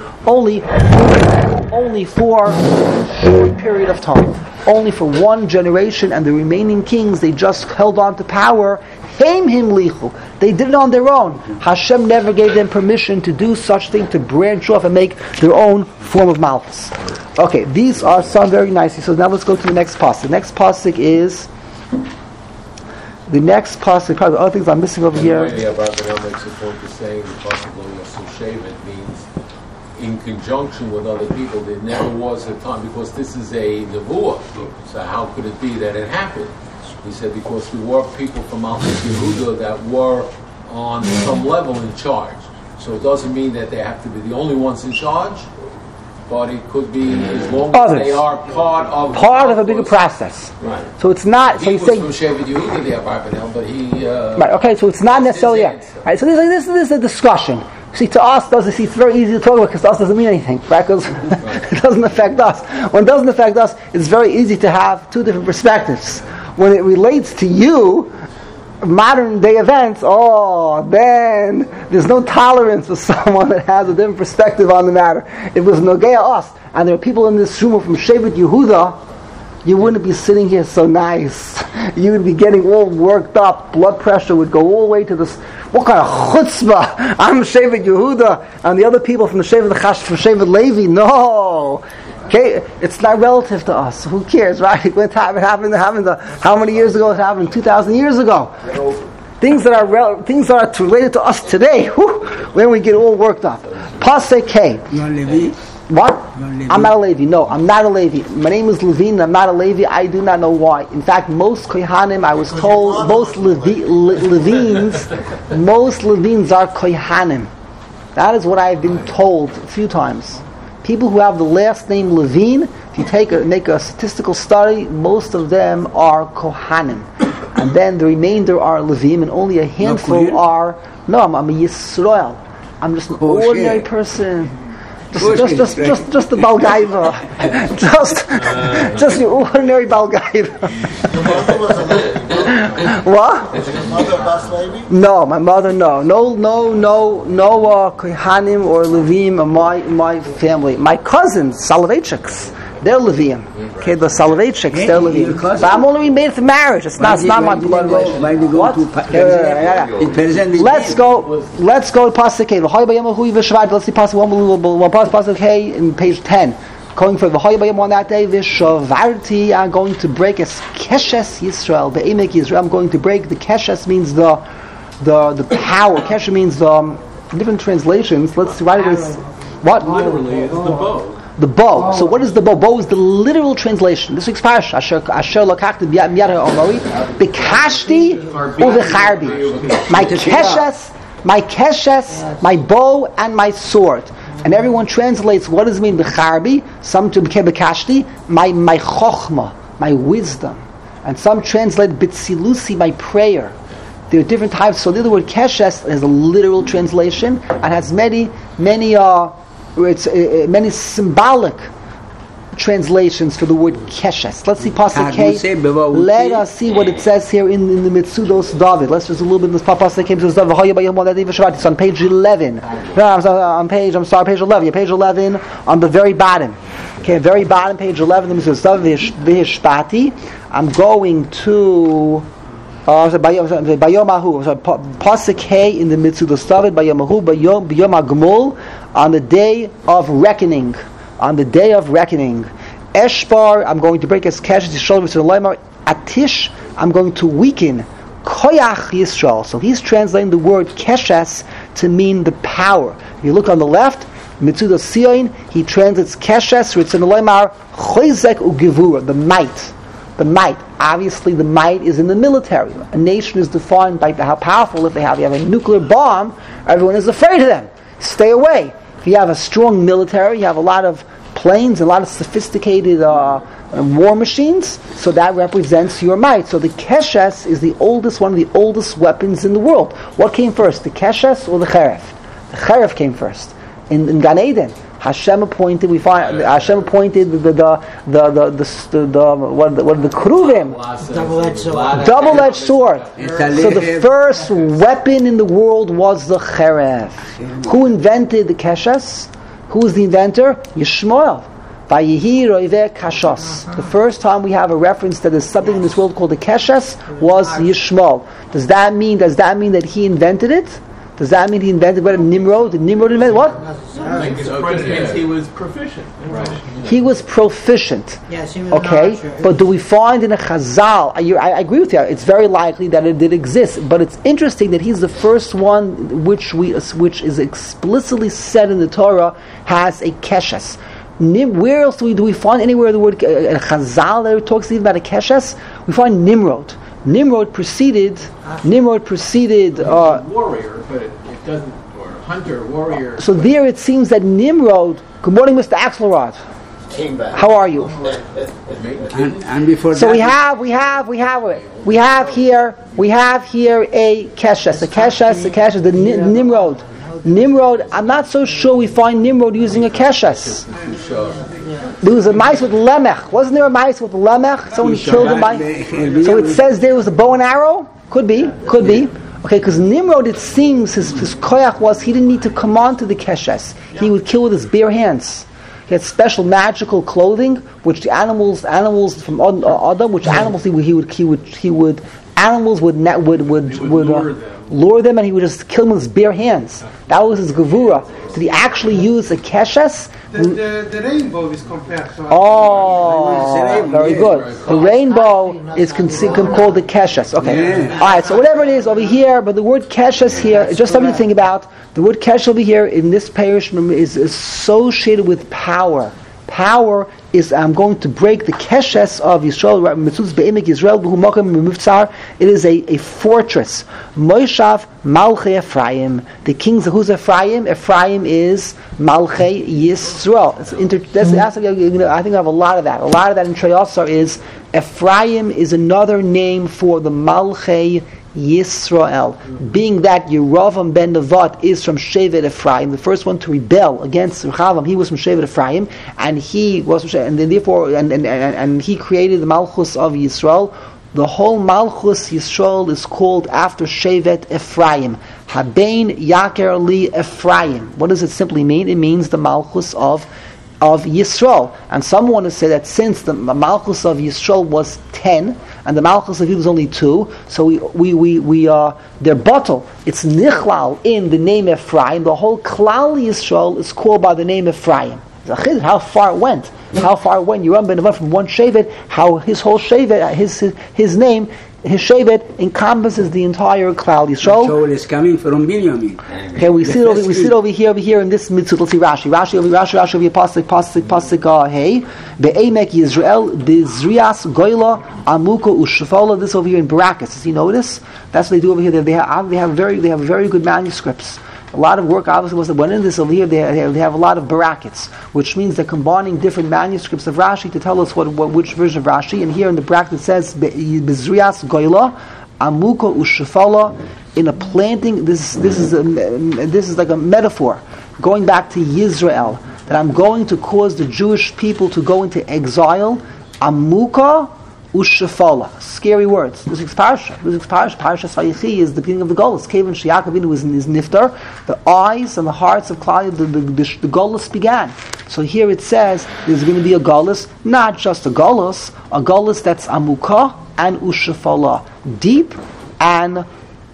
only for a short period of time, only for one generation, and the remaining kings, they just held on to power. Heim him lichu. They did it on their own. Hashem never gave them permission to do such thing, to branch off and make their own form of malchus. Okay, these are some very nice. So now let's go to the next pasuk. The next pasuk is probably the other things I'm missing over here. The Abraham makes a point of saying the pasuk lo yasu shevet means in conjunction with other people. There never was a time, because this is a nevuah. So how could it be that it happened? He said because there were people from Malchus Yehuda that were on some level in charge. So it doesn't mean that they have to be the only ones in charge, but it could be as long as they are part of a bigger process. Right. So it's not. He so was saying, from Shevet Yehuda, the Abarbanel, but he. Right. Okay. So it's not necessarily. Right. So this is a discussion. See, to us, it's very easy to talk about, because to us doesn't mean anything, right? Because it doesn't affect us. When it doesn't affect us, it's very easy to have two different perspectives. When it relates to you, modern day events, then there's no tolerance for someone that has a different perspective on the matter. If it was Nogea us, and there are people in this room from Shevet Yehuda, you wouldn't be sitting here so nice. You would be getting all worked up. Blood pressure would go all the way to this. What kind of chutzpah? I'm Shevet Yehuda, and the other people from the Shevet Chash, from Shevet Levi. No. Okay, it's not relative to us. Who cares, right? It happened how many years ago? It happened 2,000 years ago. Things that are related to us today. When we get all worked up. Pasuk K. What? I'm not a Levi. No, I'm not a Levi. My name is Levine. I'm not a Levi. I do not know why. In fact, most Kohanim, I was told, most Levines are Kohanim. That is what I've been told a few times. People who have the last name Levine, if you make a statistical study, most of them are Kohanim. And then the remainder are Levim, and only a handful are... No, I'm a Yisrael. I'm just an ordinary person. Just the Balgaiva. just the ordinary Balgaiva. What? Is your mother Bas Levi? No, my mother, no Kohanim or Levim in my family. My cousins, Soloveitchiks, they're Levim. Okay, the Soloveitchiks, they're Levim. But I'm only made for marriage. It's not my blood relation. What? Let's go to Pasuk K. Let's see Pasuk K in page 10. Going for V'hoybayim on that day, V'shavarti, I'm going to break as Keshes Yisrael, Be'emek Yisrael, I'm going to break. The Keshes means the power. Keshes means different translations. Let's see, right away. What? Literally, it's the bow. The bow. So what is the bow? Bow is the literal translation. This week's parasha, Asher lokachti b'yara omori, B'kashti u'v'charbi. My Keshes, my bow, and my sword. And everyone translates, what does it mean, b'charbi? Some to b'kashti, my chokhmah, my wisdom. And some translate b'tzilusi, my prayer. There are different types. So the other word keshes is a literal translation and has many symbolic translations for the word keshes. Let's see Pasuk K. Let us see what it says here in the Mitzudos David. Let's just a little bit in this Pasuk K. It's on page 11. No, page 11. Page 11 on the very bottom. Okay, very bottom, page 11. The Mitzudos David. I'm going to Bayomahu. Pasuk K in the Mitzudos David. Bayomahu. Bayom Agmul, on the day of reckoning. On the day of reckoning, Eshbar, I'm going to break his keshes, his shoulders to the lemar. Atish, I'm going to weaken Koyach Yisrael. So he's translating the word keshes to mean the power. If you look on the left, Mitzuda Sion, he translates Keshes, Ritzon Loimar, Choizek Ugevura, the might. The might. Obviously, the might is in the military. A nation is defined by how powerful. If you have a nuclear bomb, everyone is afraid of them. Stay away. If you have a strong military, you have a lot of planes, a lot of sophisticated war machines, so that represents your might. So the Keshes is one of the oldest weapons in the world. What came first, the Keshes or the Cheref? The Cheref came first. In Gan Eden, Hashem appointed the Kruvim, double-edged sword. So the first weapon in the world was the Cheref. Who invented the Keshes? Who was the inventor? Yishmael. The first time we have a reference that there's something in this world called the Keshes was Yishmael. Does that mean that he invented it? Does that mean he invented what? Nimrod? Did Nimrod invent what? He was proficient. He was proficient. Yes, he was okay, but do we find in a Chazal? I agree with you. It's very likely that it did exist, but it's interesting that he's the first one which is explicitly said in the Torah has a Keshes. Where else do we find anywhere the word Chazal that talks even about a Keshes? We find Nimrod. Nimrod preceded warrior, but it doesn't, or hunter, warrior. So there it seems that Nimrod. Good morning, Mr. Axelrod. Came back. How are you? And before so that, we have here a Keshes, the Nimrod. Nimrod, I'm not so sure we find Nimrod using a Keshes. There was a mice with Lemech. Wasn't there a mice with Lemech? Someone killed a mice. So it says there was a bow and arrow? Could be. Okay, because Nimrod, it seems, his koyach was he didn't need to come on to the Keshes. He would kill with his bare hands. He had special magical clothing, which the animals from Adam, which animals he would animals would lure them, and he would just kill them with his bare hands. That was his gevura. Did he actually use a Keshes? The rainbow is compared to... Oh, very good. The rainbow is called the Keshes. Okay. All right, so whatever it is over here, but the word Keshes here, just something to think about. The word Keshes over here in this parish is associated with power. Power is, I'm going to break the Keshes of Yisrael, it is a fortress. Moshav Malchei Ephraim. The kings of who's Ephraim? Ephraim is Malchei Yisrael. I think I have a lot of that. A lot of that in Treyasar is Ephraim is another name for the Malchei Yisrael, being that Yeravam ben Nevat is from Shevet Ephraim, the first one to rebel against Rechavam. He was from Shevet Ephraim, and he was, and then therefore, and he created the Malchus of Yisrael. The whole Malchus Yisrael is called after Shevet Ephraim. Habein Yaker Li Ephraim. What does it simply mean? It means the Malchus of Yisrael. And some want to say that since the Malchus of Yisrael was 10 and the Malchus of Yisrael was only 2, so they're bottle. It's Nichlal in the name Ephraim. The whole Klal Yisrael is called by the name Ephraim. How far it went. Yeram ben Nevat from one Shevet, how his whole Shevet, his name, his Shevet encompasses the entire Klal Yisrael. So it is coming from Binyamin. Okay, we see it over here in this mitzvah. Let's see Rashi over here, pasuk hey, be'emek Yisrael, dezrias goyla amuko ushafala. This over here in brackets. Does you notice? That's what they do over here. They have very good manuscripts. A lot of work obviously was that went into this over here. They have a lot of brackets, which means they're combining different manuscripts of Rashi to tell us which version of Rashi. And here in the bracket it says Bezrias Goyla Amuko Ushafala, in a planting. This is like a metaphor going back to Yisrael, that I'm going to cause the Jewish people to go into exile. Amuka Ushafala. Scary words. This is Parashas Vayechi is the beginning of the Golus. Kevin Sheyakavinu was in his niftar. The eyes and the hearts of Klal, the Golus began. So here it says there's going to be a Golus, not just a Golus that's Amuka and Ushafala, deep and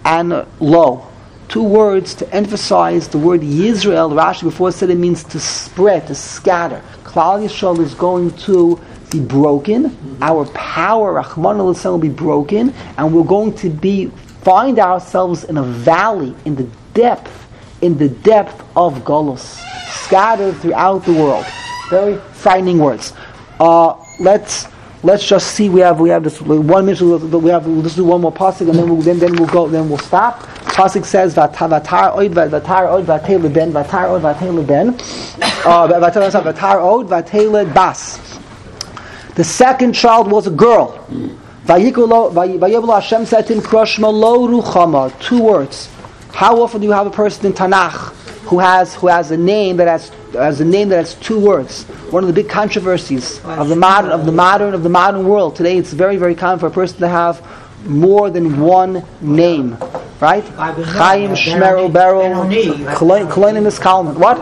low. 2 words to emphasize the word Yisrael. Rashi before said it means to spread, to scatter. Klal Yisrael is going to be broken. Our power, Rahman al-Islam, will be broken, and we're going to find ourselves in a valley, in the depth, in the depth of Golus, scattered throughout the world. Very frightening words. Let's just see. We have this 1 minute. We'll just do one more pasuk, and then we'll go. Then we'll stop. Pasuk says vatar od vatel ben vatar od vatel ben vatar od vatel bas. The second child was a girl. Vayiblo Hashem said to him, Krashma lo ruchama. 2 words. How often do you have a person in Tanakh who has a name that has 2 words? One of the big controversies of the modern world today. It's very, very common for a person to have more than one name, right? Chaim, Shmeru, Beryl, Kolonim is Kalman. What?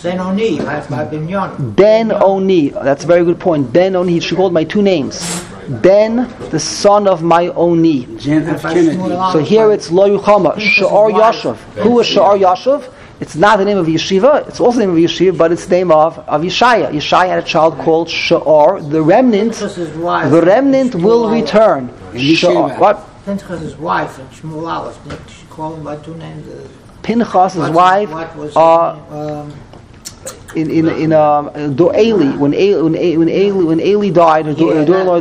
Ben Oni. That's a very good point. Ben Oni. She called my 2 names. Ben, the son of my Oni. So here it's Lo Yuchama. Sha'ar Yashav. Who is Sha'ar Yashav? It's not the name of Yeshiva. It's also the name of Yeshiva, but it's the name of Yeshaya. Yeshaya had a child called Sha'ar. The remnant will return. Sha'ar. What? Pinchas' wife and Shmuel Aleph. She called him by 2 names. Pinchas' wife. In Do'eli, when Eli died, or Do'eli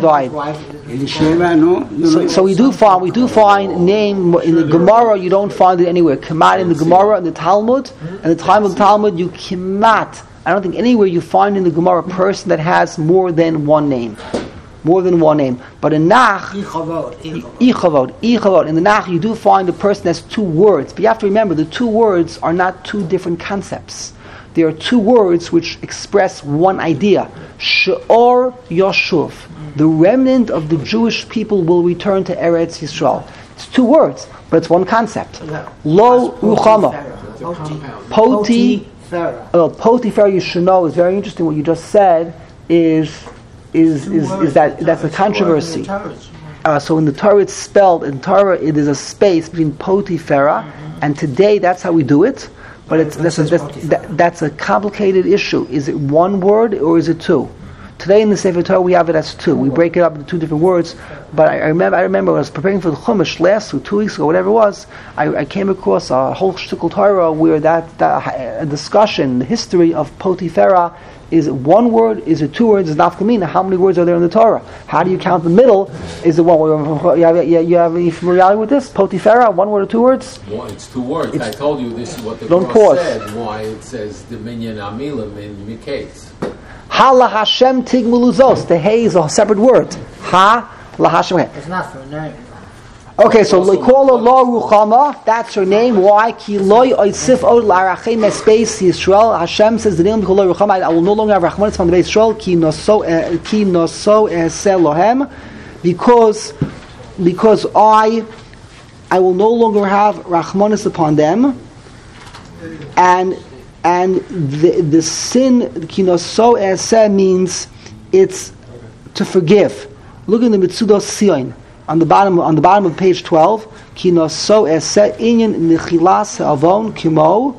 died. So we do find name in the Gemara. You don't find it anywhere. Kamat in the Gemara and the Talmud, and the time of the Talmud, you cannot. I don't think anywhere you find in the Gemara a person that has more than one name. But in Nach, Ichavod. In the Nach, you do find a person that has 2 words. But you have to remember, the 2 words are not 2 different concepts. There are 2 words which express one idea. She'or Yoshuv. The remnant of the Jewish people will return to Eretz Yisrael. It's 2 words, but it's one concept. Lo Ruchama. Poti Farah, you should know, is very interesting. What you just said is that's a controversy. So in the Torah it's spelled, in Torah it is a space between Poti Farah, and today that's how we do it. But that's a complicated issue. Is it 1 word or is it 2? Today in the Sefer Torah we have it as 2. We break it up into 2 different words. But I remember when I was preparing for the Chumash last week, 2 weeks ago, whatever it was, I came across a whole shtickle Torah where that discussion, the history of Potiphera, is it 1 word? Is it 2 words? Is nafkamina? How many words are there in the Torah? How do you count the middle? Is it 1 word? You have familiarity with this? Potiphera, 1 word or 2 words? Well, it's 2 words. I told you this is what the Don't Torah said. Why it says Dominion Amilim in Miketz. Ha la Hashem tigmuluzos. The hey is a separate word. Ha la Hashem. It's not for a name. Okay, so Lekola Lo Ruchama, that's her name. Why? Ki loy oisif od larachem espeis Yisrael. Hashem says the name of Lo Ruchama. I will no longer have Rachmanis from the Beis Yisrael. Ki noso eselohem, because I will no longer have Rachmanis upon them, and the sin ki noso eseh means it's to forgive. Look in the Mitzudos Sion. On the bottom of page 12, ki noso eseh inyan nichilas avon kimo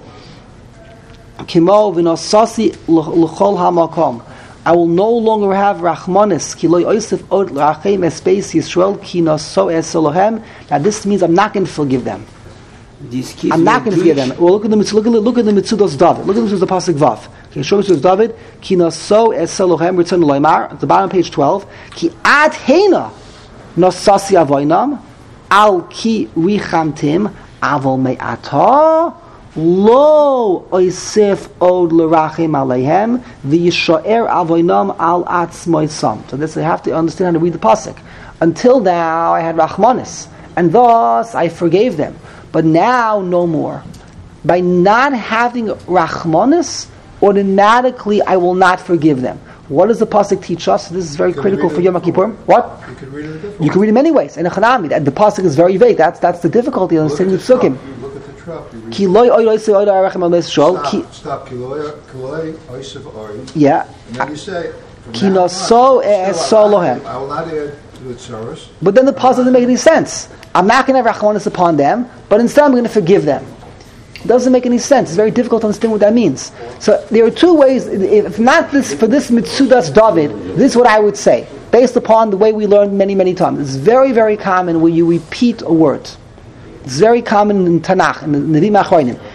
v'nosasi l'chol hamakom. I will no longer have rachmanis ki lo yosef od l'achem espeis Yisrael ki noso eseh lohem. Now this means I'm not going to forgive them. I'm not going to forgive them. Well, look at the Mitzudos David. Look at the Pasuk Vav. Okay, show us David. Ki noso eseh lohem return loymar. At the bottom of page 12, ki ad heina nosasi avoinam al ki richamtim avol me'ata lo oisif od l'rachim aleihem v'yishoer avoinam al atzmoisam. So this, I have to understand how to read the pasuk. Until now I had rachmanis, and thus I forgave them, but now no more. By not having rachmanis, automatically I will not forgive them. What does the pasuk teach us? This is very critical for Yom Kippur. What? You can read it differently. You can read it many ways. In a Chanami, the pasuk is very vague. That's the difficulty of understanding the psukim. You look at the trap. Ki loy oy oy oy arachem al Yisrael. Stop. Ki loy oisef oy. Yeah. And then you say, Ki noso e'eso lohem. I will not add to its service. But then the pasuk doesn't make any sense. I'm not going to have rachmanis upon them, but instead I'm going to forgive them. It doesn't make any sense. It's very difficult to understand what that means. So there are 2 ways. If not this, for this Mitzudas David, this is what I would say, based upon the way we learned many, many times. It's very, very common when you repeat a word. It's very common in Tanakh, in the Nevi'im Achronim.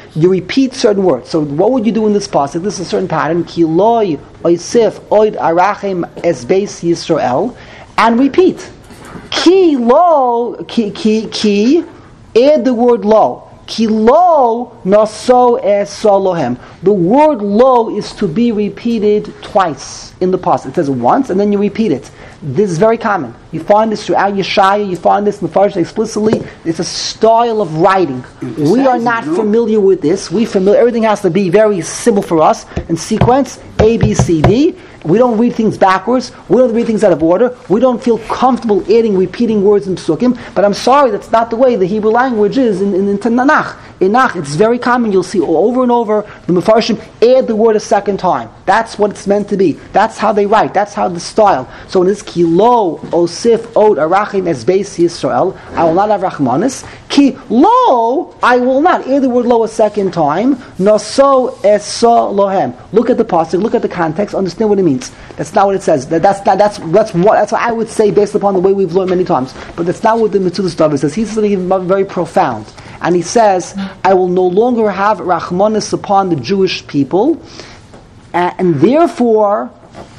you repeat certain words. So what would you do in this pasuk? This is a certain pattern. Ki loy oisif oid arachem es beis Yisrael, and repeat. Ki lo, ki, add the word lo. Ki lo naso es salohem. The word lo is to be repeated twice in the pasuk. It says once and then you repeat it. This is very common. You find this throughout Yeshaya, you find this in the Farsh explicitly. It's a style of writing. We are not familiar with this. Everything has to be very simple for us in sequence, A, B, C, D. We don't read things backwards. We don't read things out of order. We don't feel comfortable repeating words in Psukim. But I'm sorry, that's not the way the Hebrew language is in Tanakh. In Nach, it's very common. You'll see over and over the Mefarshim add the word a second time. That's what it's meant to be. That's how they write. That's how the style. So in this Ki lo osif od arachim es beis Yisrael, I will not have rachmanis. Ki lo, I will not add the word lo a second time. Naso eso lohem. Look at the pasuk. Look at the context. Understand what it means. That's not what it says. That's what I would say based upon the way we've learned many times. But that's not what the Metzudas Davar says. He says something very profound. And he says, I will no longer have rachmanis upon the Jewish people, and therefore,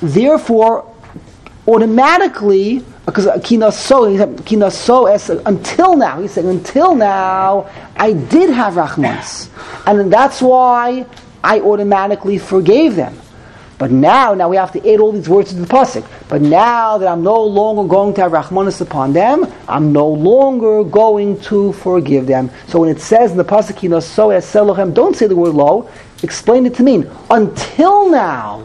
automatically, because until now, he's saying, until now, I did have rachmanis, and that's why I automatically forgave them. But now we have to add all these words to the pasuk. But now that I'm no longer going to have rachmanis upon them, I'm no longer going to forgive them. So when it says in the pasuk, so es selochem, don't say the word lo. Explain it to mean until now,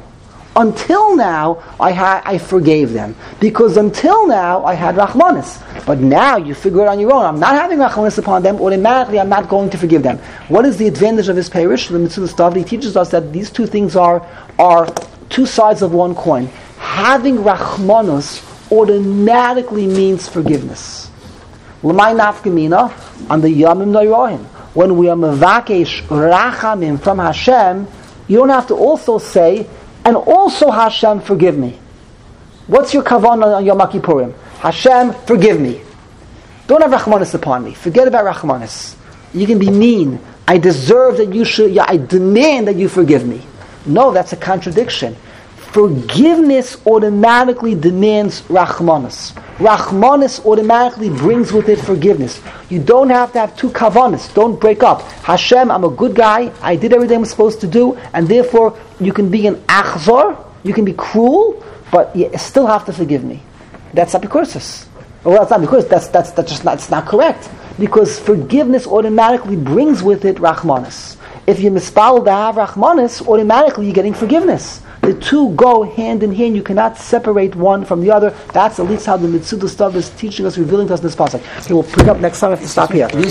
I forgave them, because until now I had rachmanis. But now you figure it on your own. I'm not having rachmanis upon them. Automatically, I'm not going to forgive them. What is the advantage of this parish? The Metzudas Davar, he teaches us that these two things are two sides of one coin. Having rachmanis automatically means forgiveness. L'may nafkamina on the yamim noyrohim. When we are mevakesh rachamim from Hashem, you don't have to also say, and also Hashem, forgive me. What's your kavanah on Yom Kippurim? Hashem, forgive me. Don't have rachmanis upon me. Forget about rachmanis. You can be mean. I deserve that you should. I demand that you forgive me. No, that's a contradiction. Forgiveness automatically demands rachmanis. Rachmanis automatically brings with it forgiveness. You don't have to have two kavanas. Don't break up. Hashem, I'm a good guy. I did everything I'm supposed to do, and therefore you can be an achzor. You can be cruel, but you still have to forgive me. That's apikoursis. Well, that's not because that's just not. It's not correct, because forgiveness automatically brings with it rachmanis. If you mispal to have rachmanis, automatically you're getting forgiveness. The two go hand in hand. You cannot separate one from the other. That's at least how the Metzudas Davar is teaching us, revealing to us in this passage. Okay, we'll pick up next time. I have to stop here.